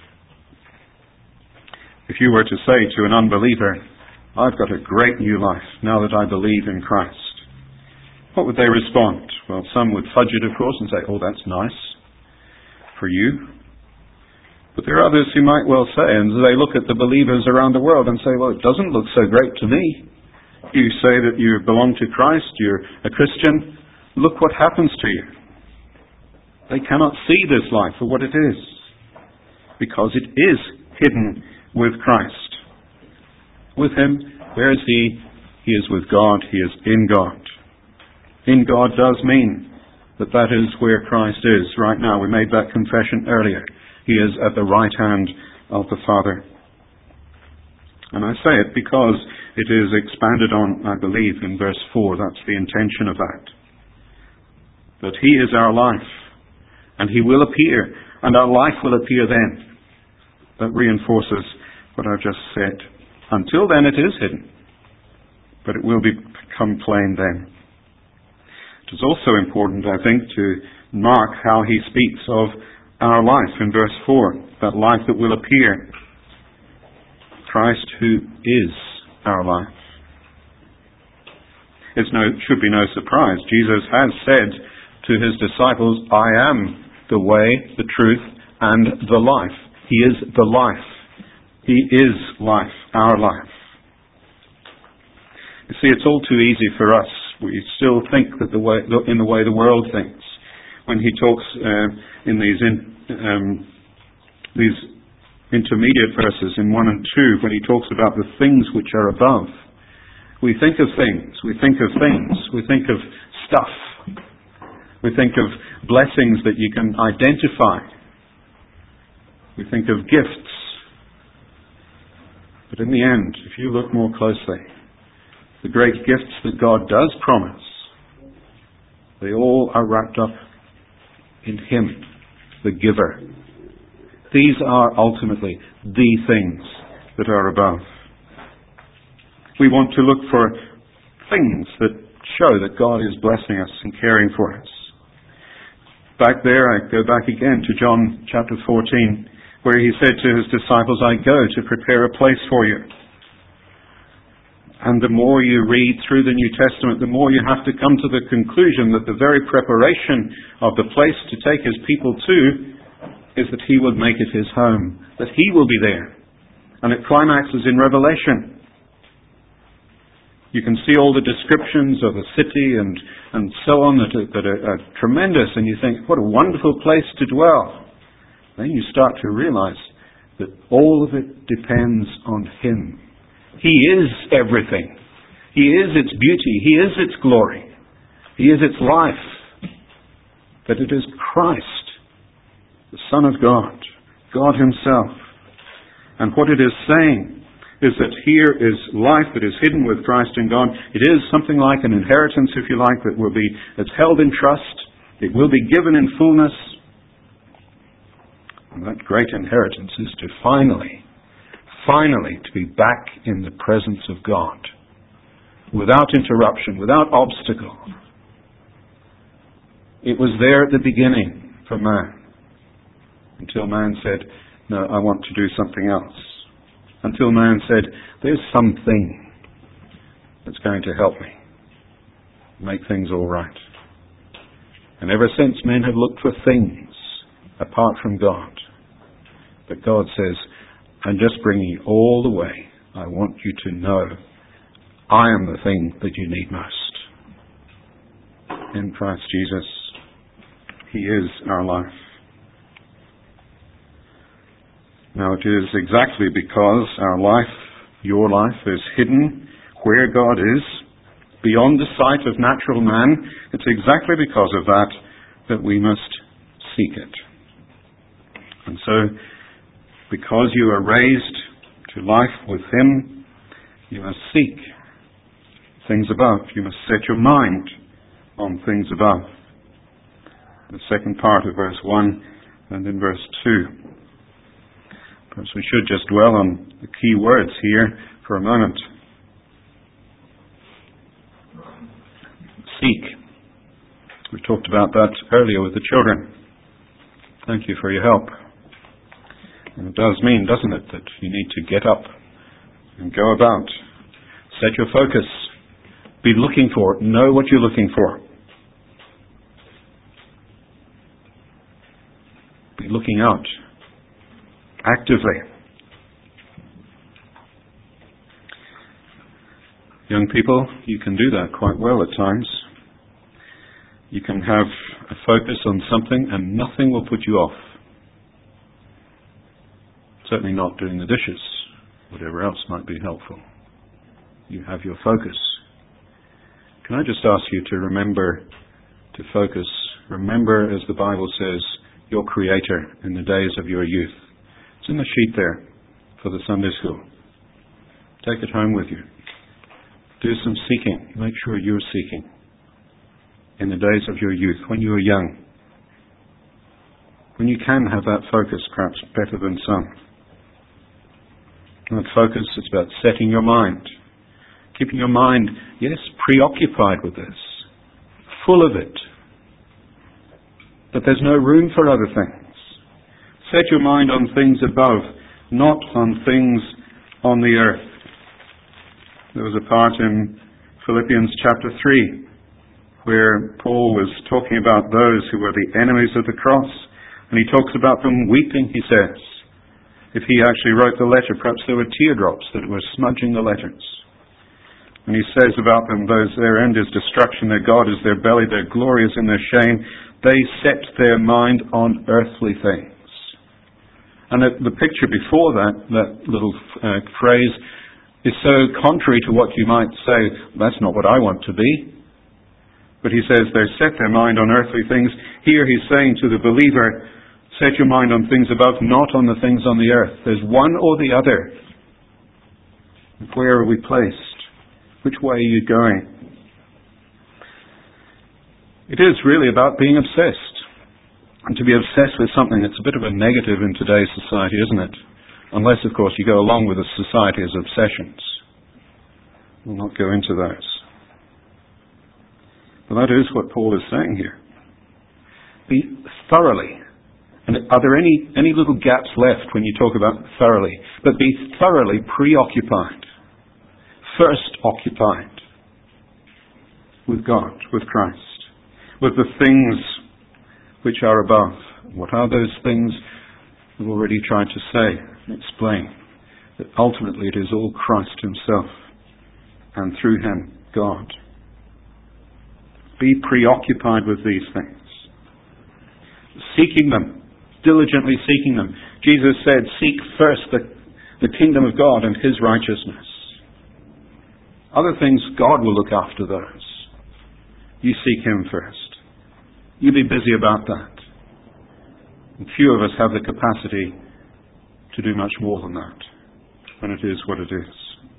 If you were to say to an unbeliever, I've got a great new life now that I believe in Christ, what would they respond? Well, some would fudge it, of course, and say, oh, that's nice for you. But there are others who might well say, and they look at the believers around the world and say, well, it doesn't look so great to me. You say that you belong to Christ, you're a Christian, look what happens to you. They cannot see this life for what it is, because it is hidden with Christ. With him, where is he? He is with God, he is in God. In God does mean that that is where Christ is right now. We made that confession earlier. He is at the right hand of the Father. And I say it because it is expanded on, I believe, in verse four. That's the intention of that. That he is our life, and he will appear, and our life will appear then. That reinforces what I've just said. Until then it is hidden, but it will become plain then. It is also important, I think, to mark how he speaks of our life in verse four, that life that will appear. Christ, who is our life. It no, should be no surprise. Jesus has said to his disciples, I am the way, the truth, and the life. He is the life. He is life, our life. You see, it's all too easy for us. We still think that the way, in the way the world thinks. When he talks uh, in these in, um, these intermediate verses in one and two, when he talks about the things which are above, we think of things. We think of things. We think of stuff. We think of blessings that you can identify. We think of gifts. But in the end, if you look more closely, the great gifts that God does promise, they all are wrapped up in him, the giver. These are ultimately the things that are above. We want to look for things that show that God is blessing us and caring for us. Back there, I go back again to John chapter fourteen, where he said to his disciples, I go to prepare a place for you. And the more you read through the New Testament, the more you have to come to the conclusion that the very preparation of the place to take his people to is that he would make it his home, that he will be there. And it climaxes in Revelation. You can see all the descriptions of the city and, and so on that are, that are, are tremendous, and you think, what a wonderful place to dwell. Then you start to realize that all of it depends on him. He is everything. He is its beauty. He is its glory. He is its life. That it is Christ, the Son of God, God himself. And what it is saying is that here is life that is hidden with Christ in God. It is something like an inheritance, if you like, that will be, that's held in trust. It will be given in fullness. And that great inheritance is to finally, finally to be back in the presence of God, without interruption, without obstacle. It was there at the beginning for man, until man said, no, I want to do something else. Until man said, there's something that's going to help me make things all right. And ever since, men have looked for things apart from God. But God says, I'm just bringing you all the way. I want you to know I am the thing that you need most. In Christ Jesus, he is our life. Now it is exactly because our life, your life, is hidden where God is, beyond the sight of natural man. It's exactly because of that that we must seek it. And so, because you are raised to life with him, you must seek things above. You must set your mind on things above. The second part of verse one and in verse two. Perhaps we should just dwell on the key words here for a moment. Seek. We talked about that earlier with the children. Thank you for your help. And it does mean, doesn't it, that you need to get up and go about. Set your focus. Be looking for it. Know what you're looking for. Be looking out actively. Young people, you can do that quite well at times. You can have a focus on something and nothing will put you off. Certainly not doing the dishes. Whatever else might be helpful. You have your focus. Can I just ask you to remember to focus? Remember, as the Bible says, your Creator in the days of your youth. It's in the sheet there for the Sunday school. Take it home with you. Do some seeking. Make sure you're seeking in the days of your youth, when you are young. When you can have that focus, perhaps better than some. And that focus is about setting your mind. Keeping your mind, yes, preoccupied with this. Full of it. But there's no room for other things. Set your mind on things above, not on things on the earth. There was a part in Philippians chapter three where Paul was talking about those who were the enemies of the cross. And he talks about them weeping, he says. If he actually wrote the letter, perhaps there were teardrops that were smudging the letters. And he says about them, those their end is destruction, their God is their belly, their glory is in their shame. They set their mind on earthly things. And the, the picture before that, that little uh, phrase, is so contrary to what you might say, that's not what I want to be. But he says they set their mind on earthly things. Here he's saying to the believer, set your mind on things above, not on the things on the earth. There's one or the other. Where are we placed? Which way are you going? It is really about being obsessed. And to be obsessed with something that's a bit of a negative in today's society, isn't it? Unless, of course, you go along with the society's obsessions. We'll not go into those. But that is what Paul is saying here. Be thoroughly. And are there any, any little gaps left when you talk about thoroughly? But be thoroughly preoccupied. First occupied with God, with Christ, with the things which are above. What are those things? We've already tried to say and explain that ultimately it is all Christ himself and through him God. Be preoccupied with these things. Seeking them, diligently seeking them. Jesus said, seek first the, the kingdom of God and his righteousness. Other things, God will look after those. You seek him first. You be busy about that. And few of us have the capacity to do much more than that when it is what it is.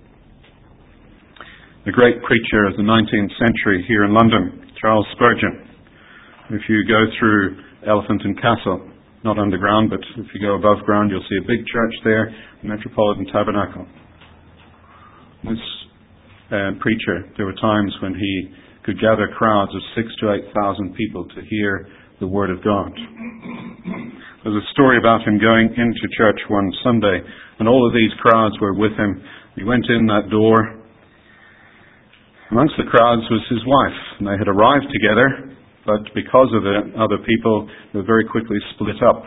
The great preacher of the nineteenth century here in London, Charles Spurgeon. If you go through Elephant and Castle, not underground, but if you go above ground, you'll see a big church there, the Metropolitan Tabernacle. This uh, preacher, there were times when he could gather crowds of six to eight thousand people to hear the Word of God. There's a story about him going into church one Sunday, and all of these crowds were with him. He went in that door. Amongst the crowds was his wife, and they had arrived together, but because of the other people, they were very quickly split up.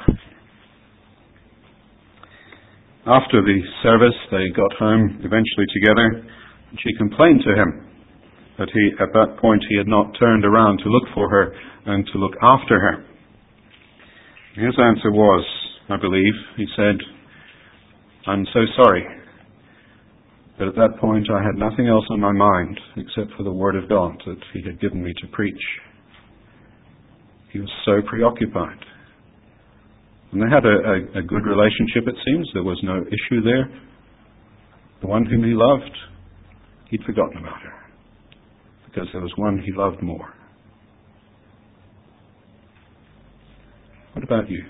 After the service, they got home eventually together, and she complained to him that he, at that point, he had not turned around to look for her and to look after her. His answer was, I believe, he said, I'm so sorry. But at that point I had nothing else on my mind except for the Word of God that he had given me to preach. He was so preoccupied. And they had a, a, a good relationship, it seems. There was no issue there. The one whom he loved, he'd forgotten about her. because there was one he loved more. What about you?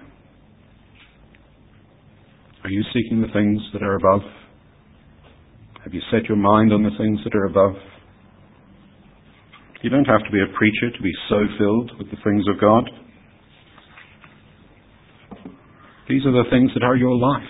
Are you seeking the things that are above? Have you set your mind on the things that are above? You don't have to be a preacher to be so filled with the things of God. These are the things that are your life.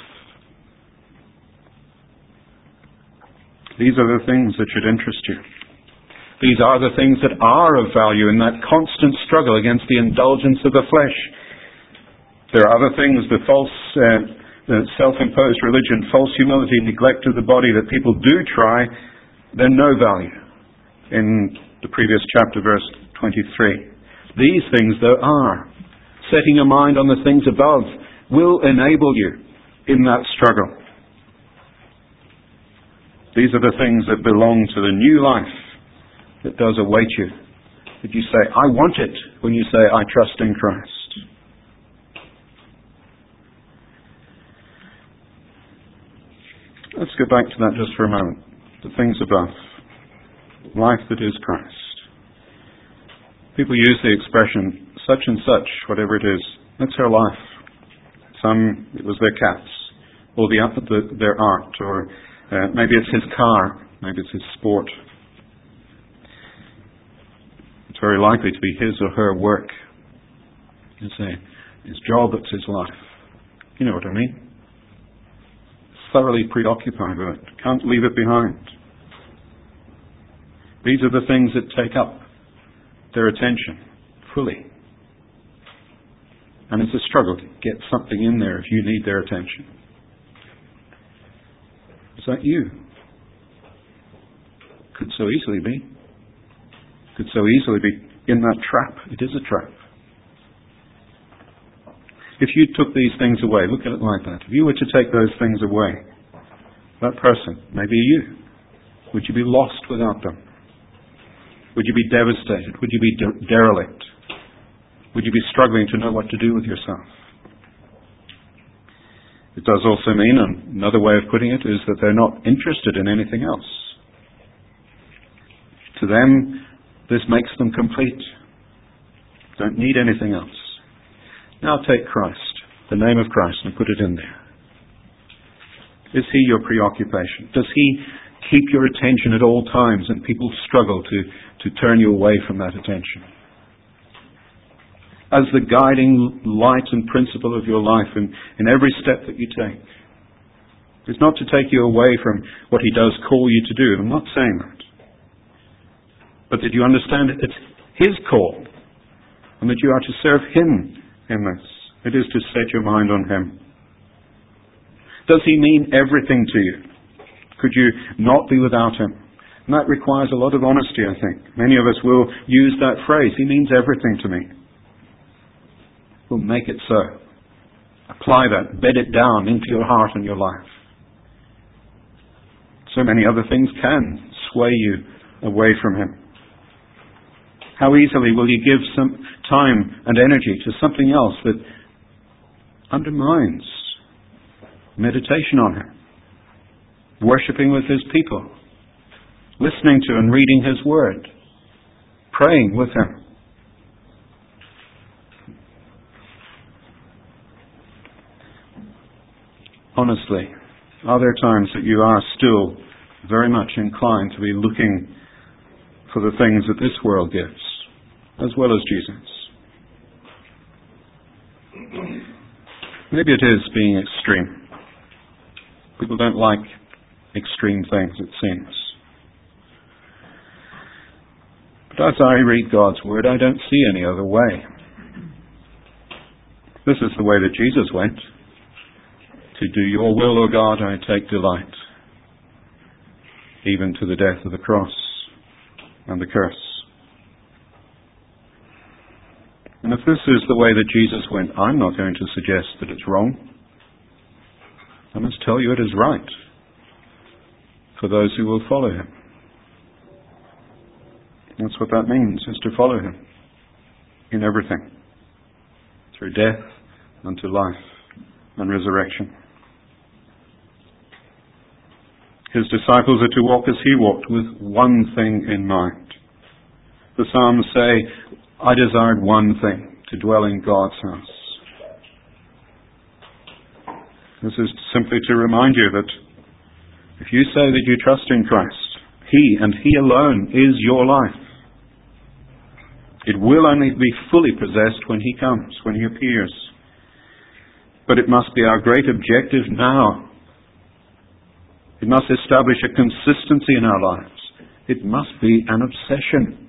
These are the things that should interest you. These are the things that are of value in that constant struggle against the indulgence of the flesh. There are other things, the false, uh, the self-imposed religion, false humility, neglect of the body that people do try. They're no value in the previous chapter, verse twenty-three. These things, though, are. Setting your mind on the things above will enable you in that struggle. These are the things that belong to the new life that does await you. That you say, I want it, when you say, I trust in Christ. Let's go back to that just for a moment. The things above. Life that is Christ. People use the expression, such and such, whatever it is. That's her life. Some, it was their cats, or the, the, their art, or uh, maybe it's his car, maybe it's his sport. It's very likely to be his or her work. You say, his job, it's his life. You know what I mean? Thoroughly preoccupied with it. Can't leave it behind. These are the things that take up their attention fully. And it's a struggle to get something in there if you need their attention. Is that you? Could so easily be. Could so easily be in that trap. It is a trap. If you took these things away, look at it like that. If you were to take those things away, that person, maybe you, would you be lost without them? Would you be devastated? Would you be de- derelict? Would you be struggling to know what to do with yourself? It does also mean, and another way of putting it is that they're not interested in anything else. To them, this makes them complete. Don't need anything else. Now take Christ, the name of Christ, and put it in there. Is he your preoccupation? Does he keep your attention at all times and people struggle to, to turn you away from that attention? As the guiding light and principle of your life in, in every step that you take. It's not to take you away from what he does call you to do. I'm not saying that. But that you understand it, it's his call and that you are to serve him in this. It is to set your mind on him. Does he mean everything to you? Could you not be without him? And that requires a lot of honesty, I think. Many of us will use that phrase, he means everything to me. We'll make it so. Apply that, bed it down into your heart and your life. So many other things can sway you away from him. How easily will you give some time and energy to something else that undermines meditation on him, worshipping with his people, listening to and reading his word, praying with him. Honestly, are there times that you are still very much inclined to be looking for the things that this world gives, as well as Jesus? Maybe it is being extreme. People don't like extreme things, it seems. But as I read God's Word, I don't see any other way. This is the way that Jesus went. To do your will, O God, I take delight, even to the death of the cross and the curse. And if this is the way that Jesus went, I'm not going to suggest that it's wrong. I must tell you it is right for those who will follow him. That's what that means, is to follow him in everything, through death unto life and resurrection. His disciples are to walk as he walked, with one thing in mind. The Psalms say, I desired one thing, to dwell in God's house. This is simply to remind you that if you say that you trust in Christ, He and He alone is your life. It will only be fully possessed when He comes, when He appears. But it must be our great objective now. It must establish a consistency in our lives. It must be an obsession.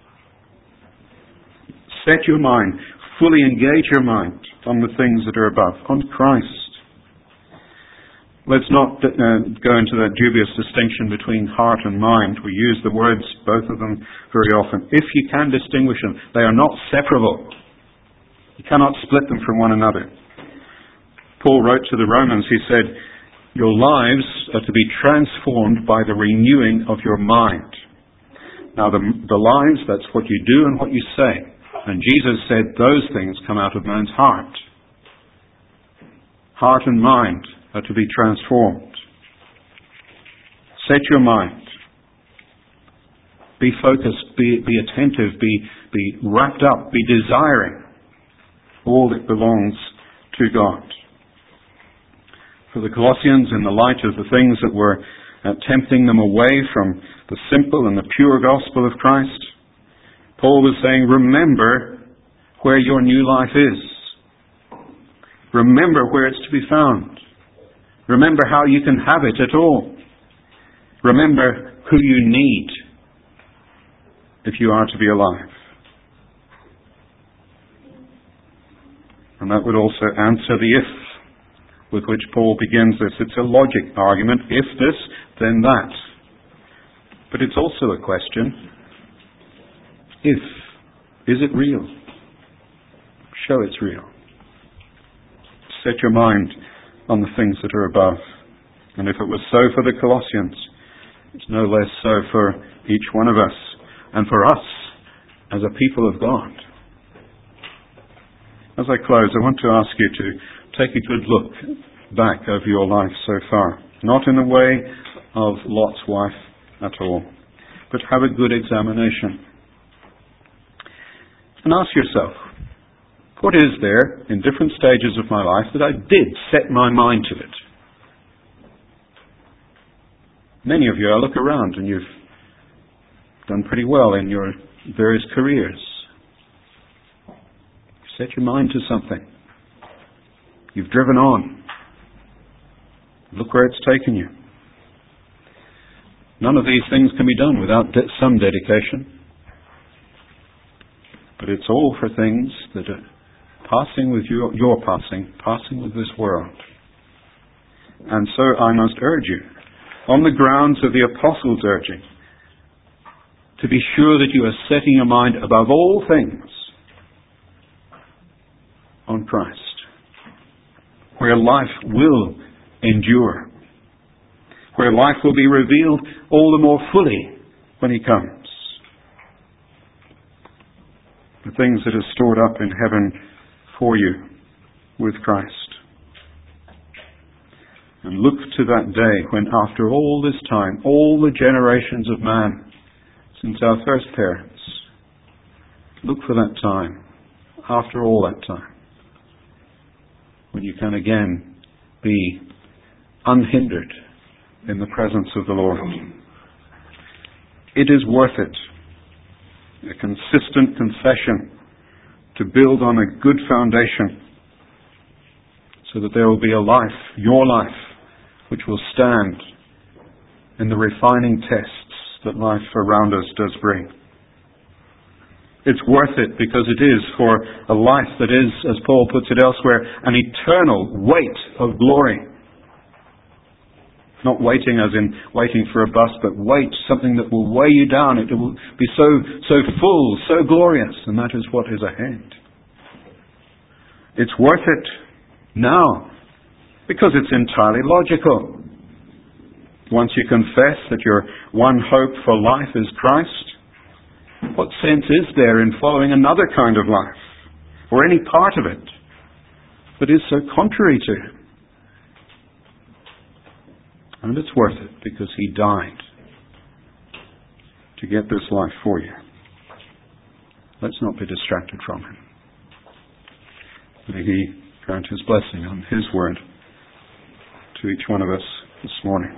Set your mind, fully engage your mind on the things that are above, on Christ. Let's not uh, go into that dubious distinction between heart and mind. We use the words, both of them, very often. If you can distinguish them, they are not separable. You cannot split them from one another. Paul wrote to the Romans, he said, your lives are to be transformed by the renewing of your mind. Now the, the lives, that's what you do and what you say. And Jesus said those things come out of man's heart. Heart and mind are to be transformed. Set your mind. Be focused, be, be attentive, be, be wrapped up, be desiring all that belongs to God. For the Colossians, in the light of the things that were uh, tempting them away from the simple and the pure gospel of Christ, Paul was saying, remember where your new life is. Remember where it's to be found. Remember how you can have it at all. Remember who you need if you are to be alive. And that would also answer the if with which Paul begins this. It's a logic argument. If this, then that. But it's also a question. If. Is it real? Show it's real. Set your mind on the things that are above. And if it was so for the Colossians, it's no less so for each one of us and for us as a people of God. As I close, I want to ask you to take a good look back over your life so far. Not in the way of Lot's wife at all, but have a good examination. And ask yourself, what is there in different stages of my life that I did set my mind to it? Many of you, I look around and you've done pretty well in your various careers. Set your mind to something. You've driven on. Look where it's taken you. None of these things can be done without de- some dedication. But it's all for things that are passing with you, your passing, passing with this world. And so I must urge you, on the grounds of the Apostles' urging, to be sure that you are setting your mind above all things on Christ, where life will endure, where life will be revealed all the more fully when He comes. The things that are stored up in heaven for you with Christ. And look to that day when, after all this time, all the generations of man, since our first parents, look for that time, after all that time, when you can again be unhindered in the presence of the Lord. It is worth it. A consistent confession to build on a good foundation so that there will be a life, your life, which will stand in the refining tests that life around us does bring. It's worth it because it is for a life that is, as Paul puts it elsewhere, an eternal weight of glory. Not waiting as in waiting for a bus, but wait, something that will weigh you down. It will be so, so full, so glorious, and that is what is ahead. It's worth it now, because it's entirely logical. Once you confess that your one hope for life is Christ, what sense is there in following another kind of life, or any part of it, that is so contrary to Him? And it's worth it because He died to get this life for you. Let's not be distracted from him. May he grant his blessing on his word to each one of us this morning.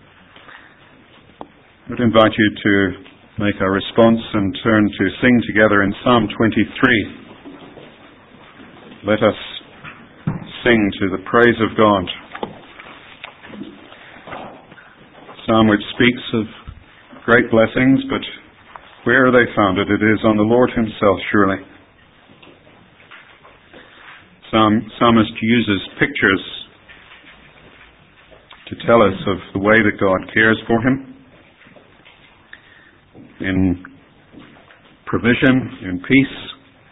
I would invite you to make our response and turn to sing together in Psalm twenty-three. Let us sing to the praise of God. Psalm which speaks of great blessings, but where are they founded? It is on the Lord himself, surely. Psalm, psalmist uses pictures to tell us of the way that God cares for him in provision, in peace,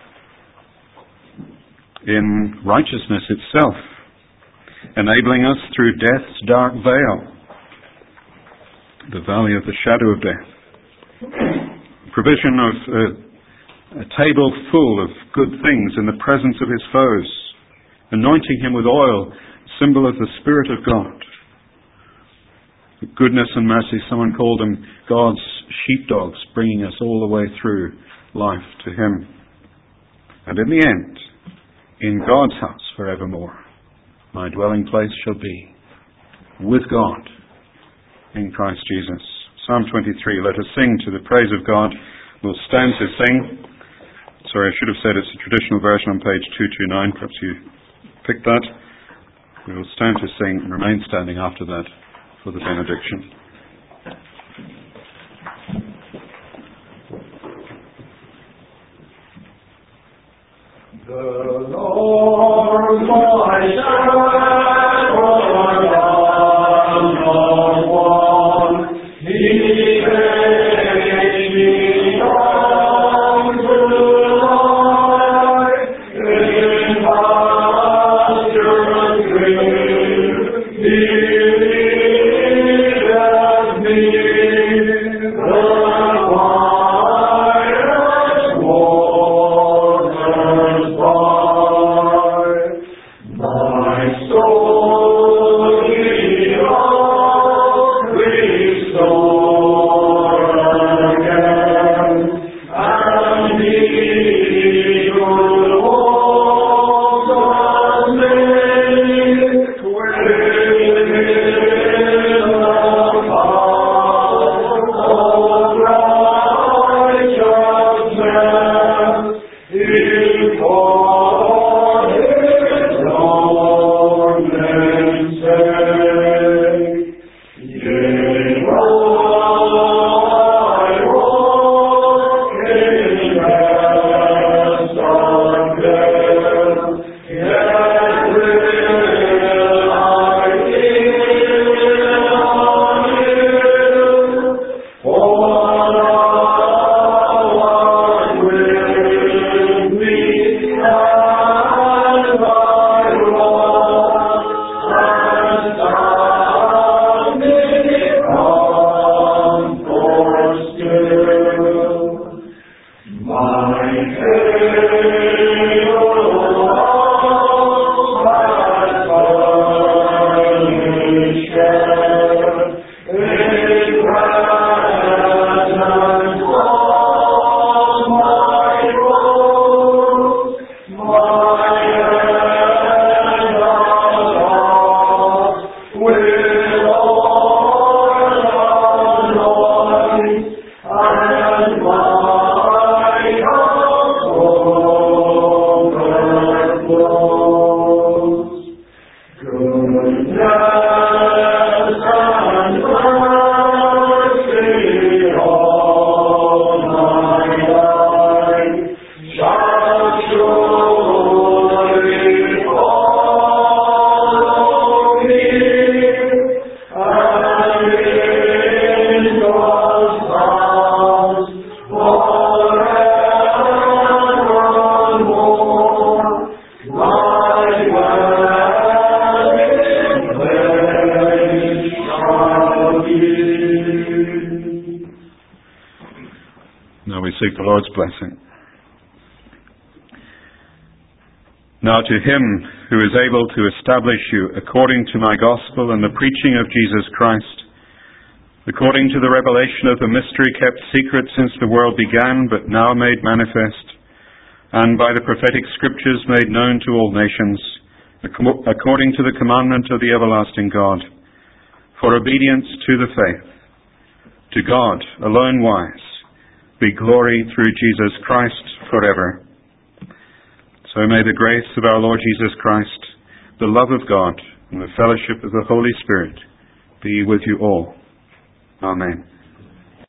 in righteousness itself, enabling us through death's dark veil, the valley of the shadow of death. Provision of a, a table full of good things in the presence of his foes, anointing him with oil, symbol of the Spirit of God. Goodness and mercy, someone called them God's sheepdogs, bringing us all the way through life to him. And in the end, in God's house forevermore, my dwelling place shall be with God in Christ Jesus. Psalm twenty-three, let us sing to the praise of God. We'll stand to sing. Sorry, I should have said it's a traditional version on page two twenty-nine. Perhaps you picked that. We will stand to sing and remain standing after that for the benediction. The Lord my shepherd, I shall want. He makes me down to lie in pastures green. He leadeth me the quiet waters by. My soul he doth restore again, and he will walk on me within the path of righteousness, for his own name's sake. Yea, though I walk in paths of death, yet will I fear no evil, for thou art with me, and thy rod and staff me comfort still. My tale of my furnished in presence of my foes, my hand aloft with oil anoint, and my cup overflows. Goodness and mercy all my life shall surely follow me, and in God's house forevermore, my dwelling place shall be. Now we seek the Lord's blessing. Now to him who is able to establish you according to my gospel and the preaching of Jesus Christ, according to the revelation of the mystery kept secret since the world began, but now made manifest, and by the prophetic scriptures made known to all nations, according to the commandment of the everlasting God, for obedience to the faith. To God, alone wise, be glory through Jesus Christ forever. So may the grace of our Lord Jesus Christ, the love of God, and the fellowship of the Holy Spirit be with you all. Amen.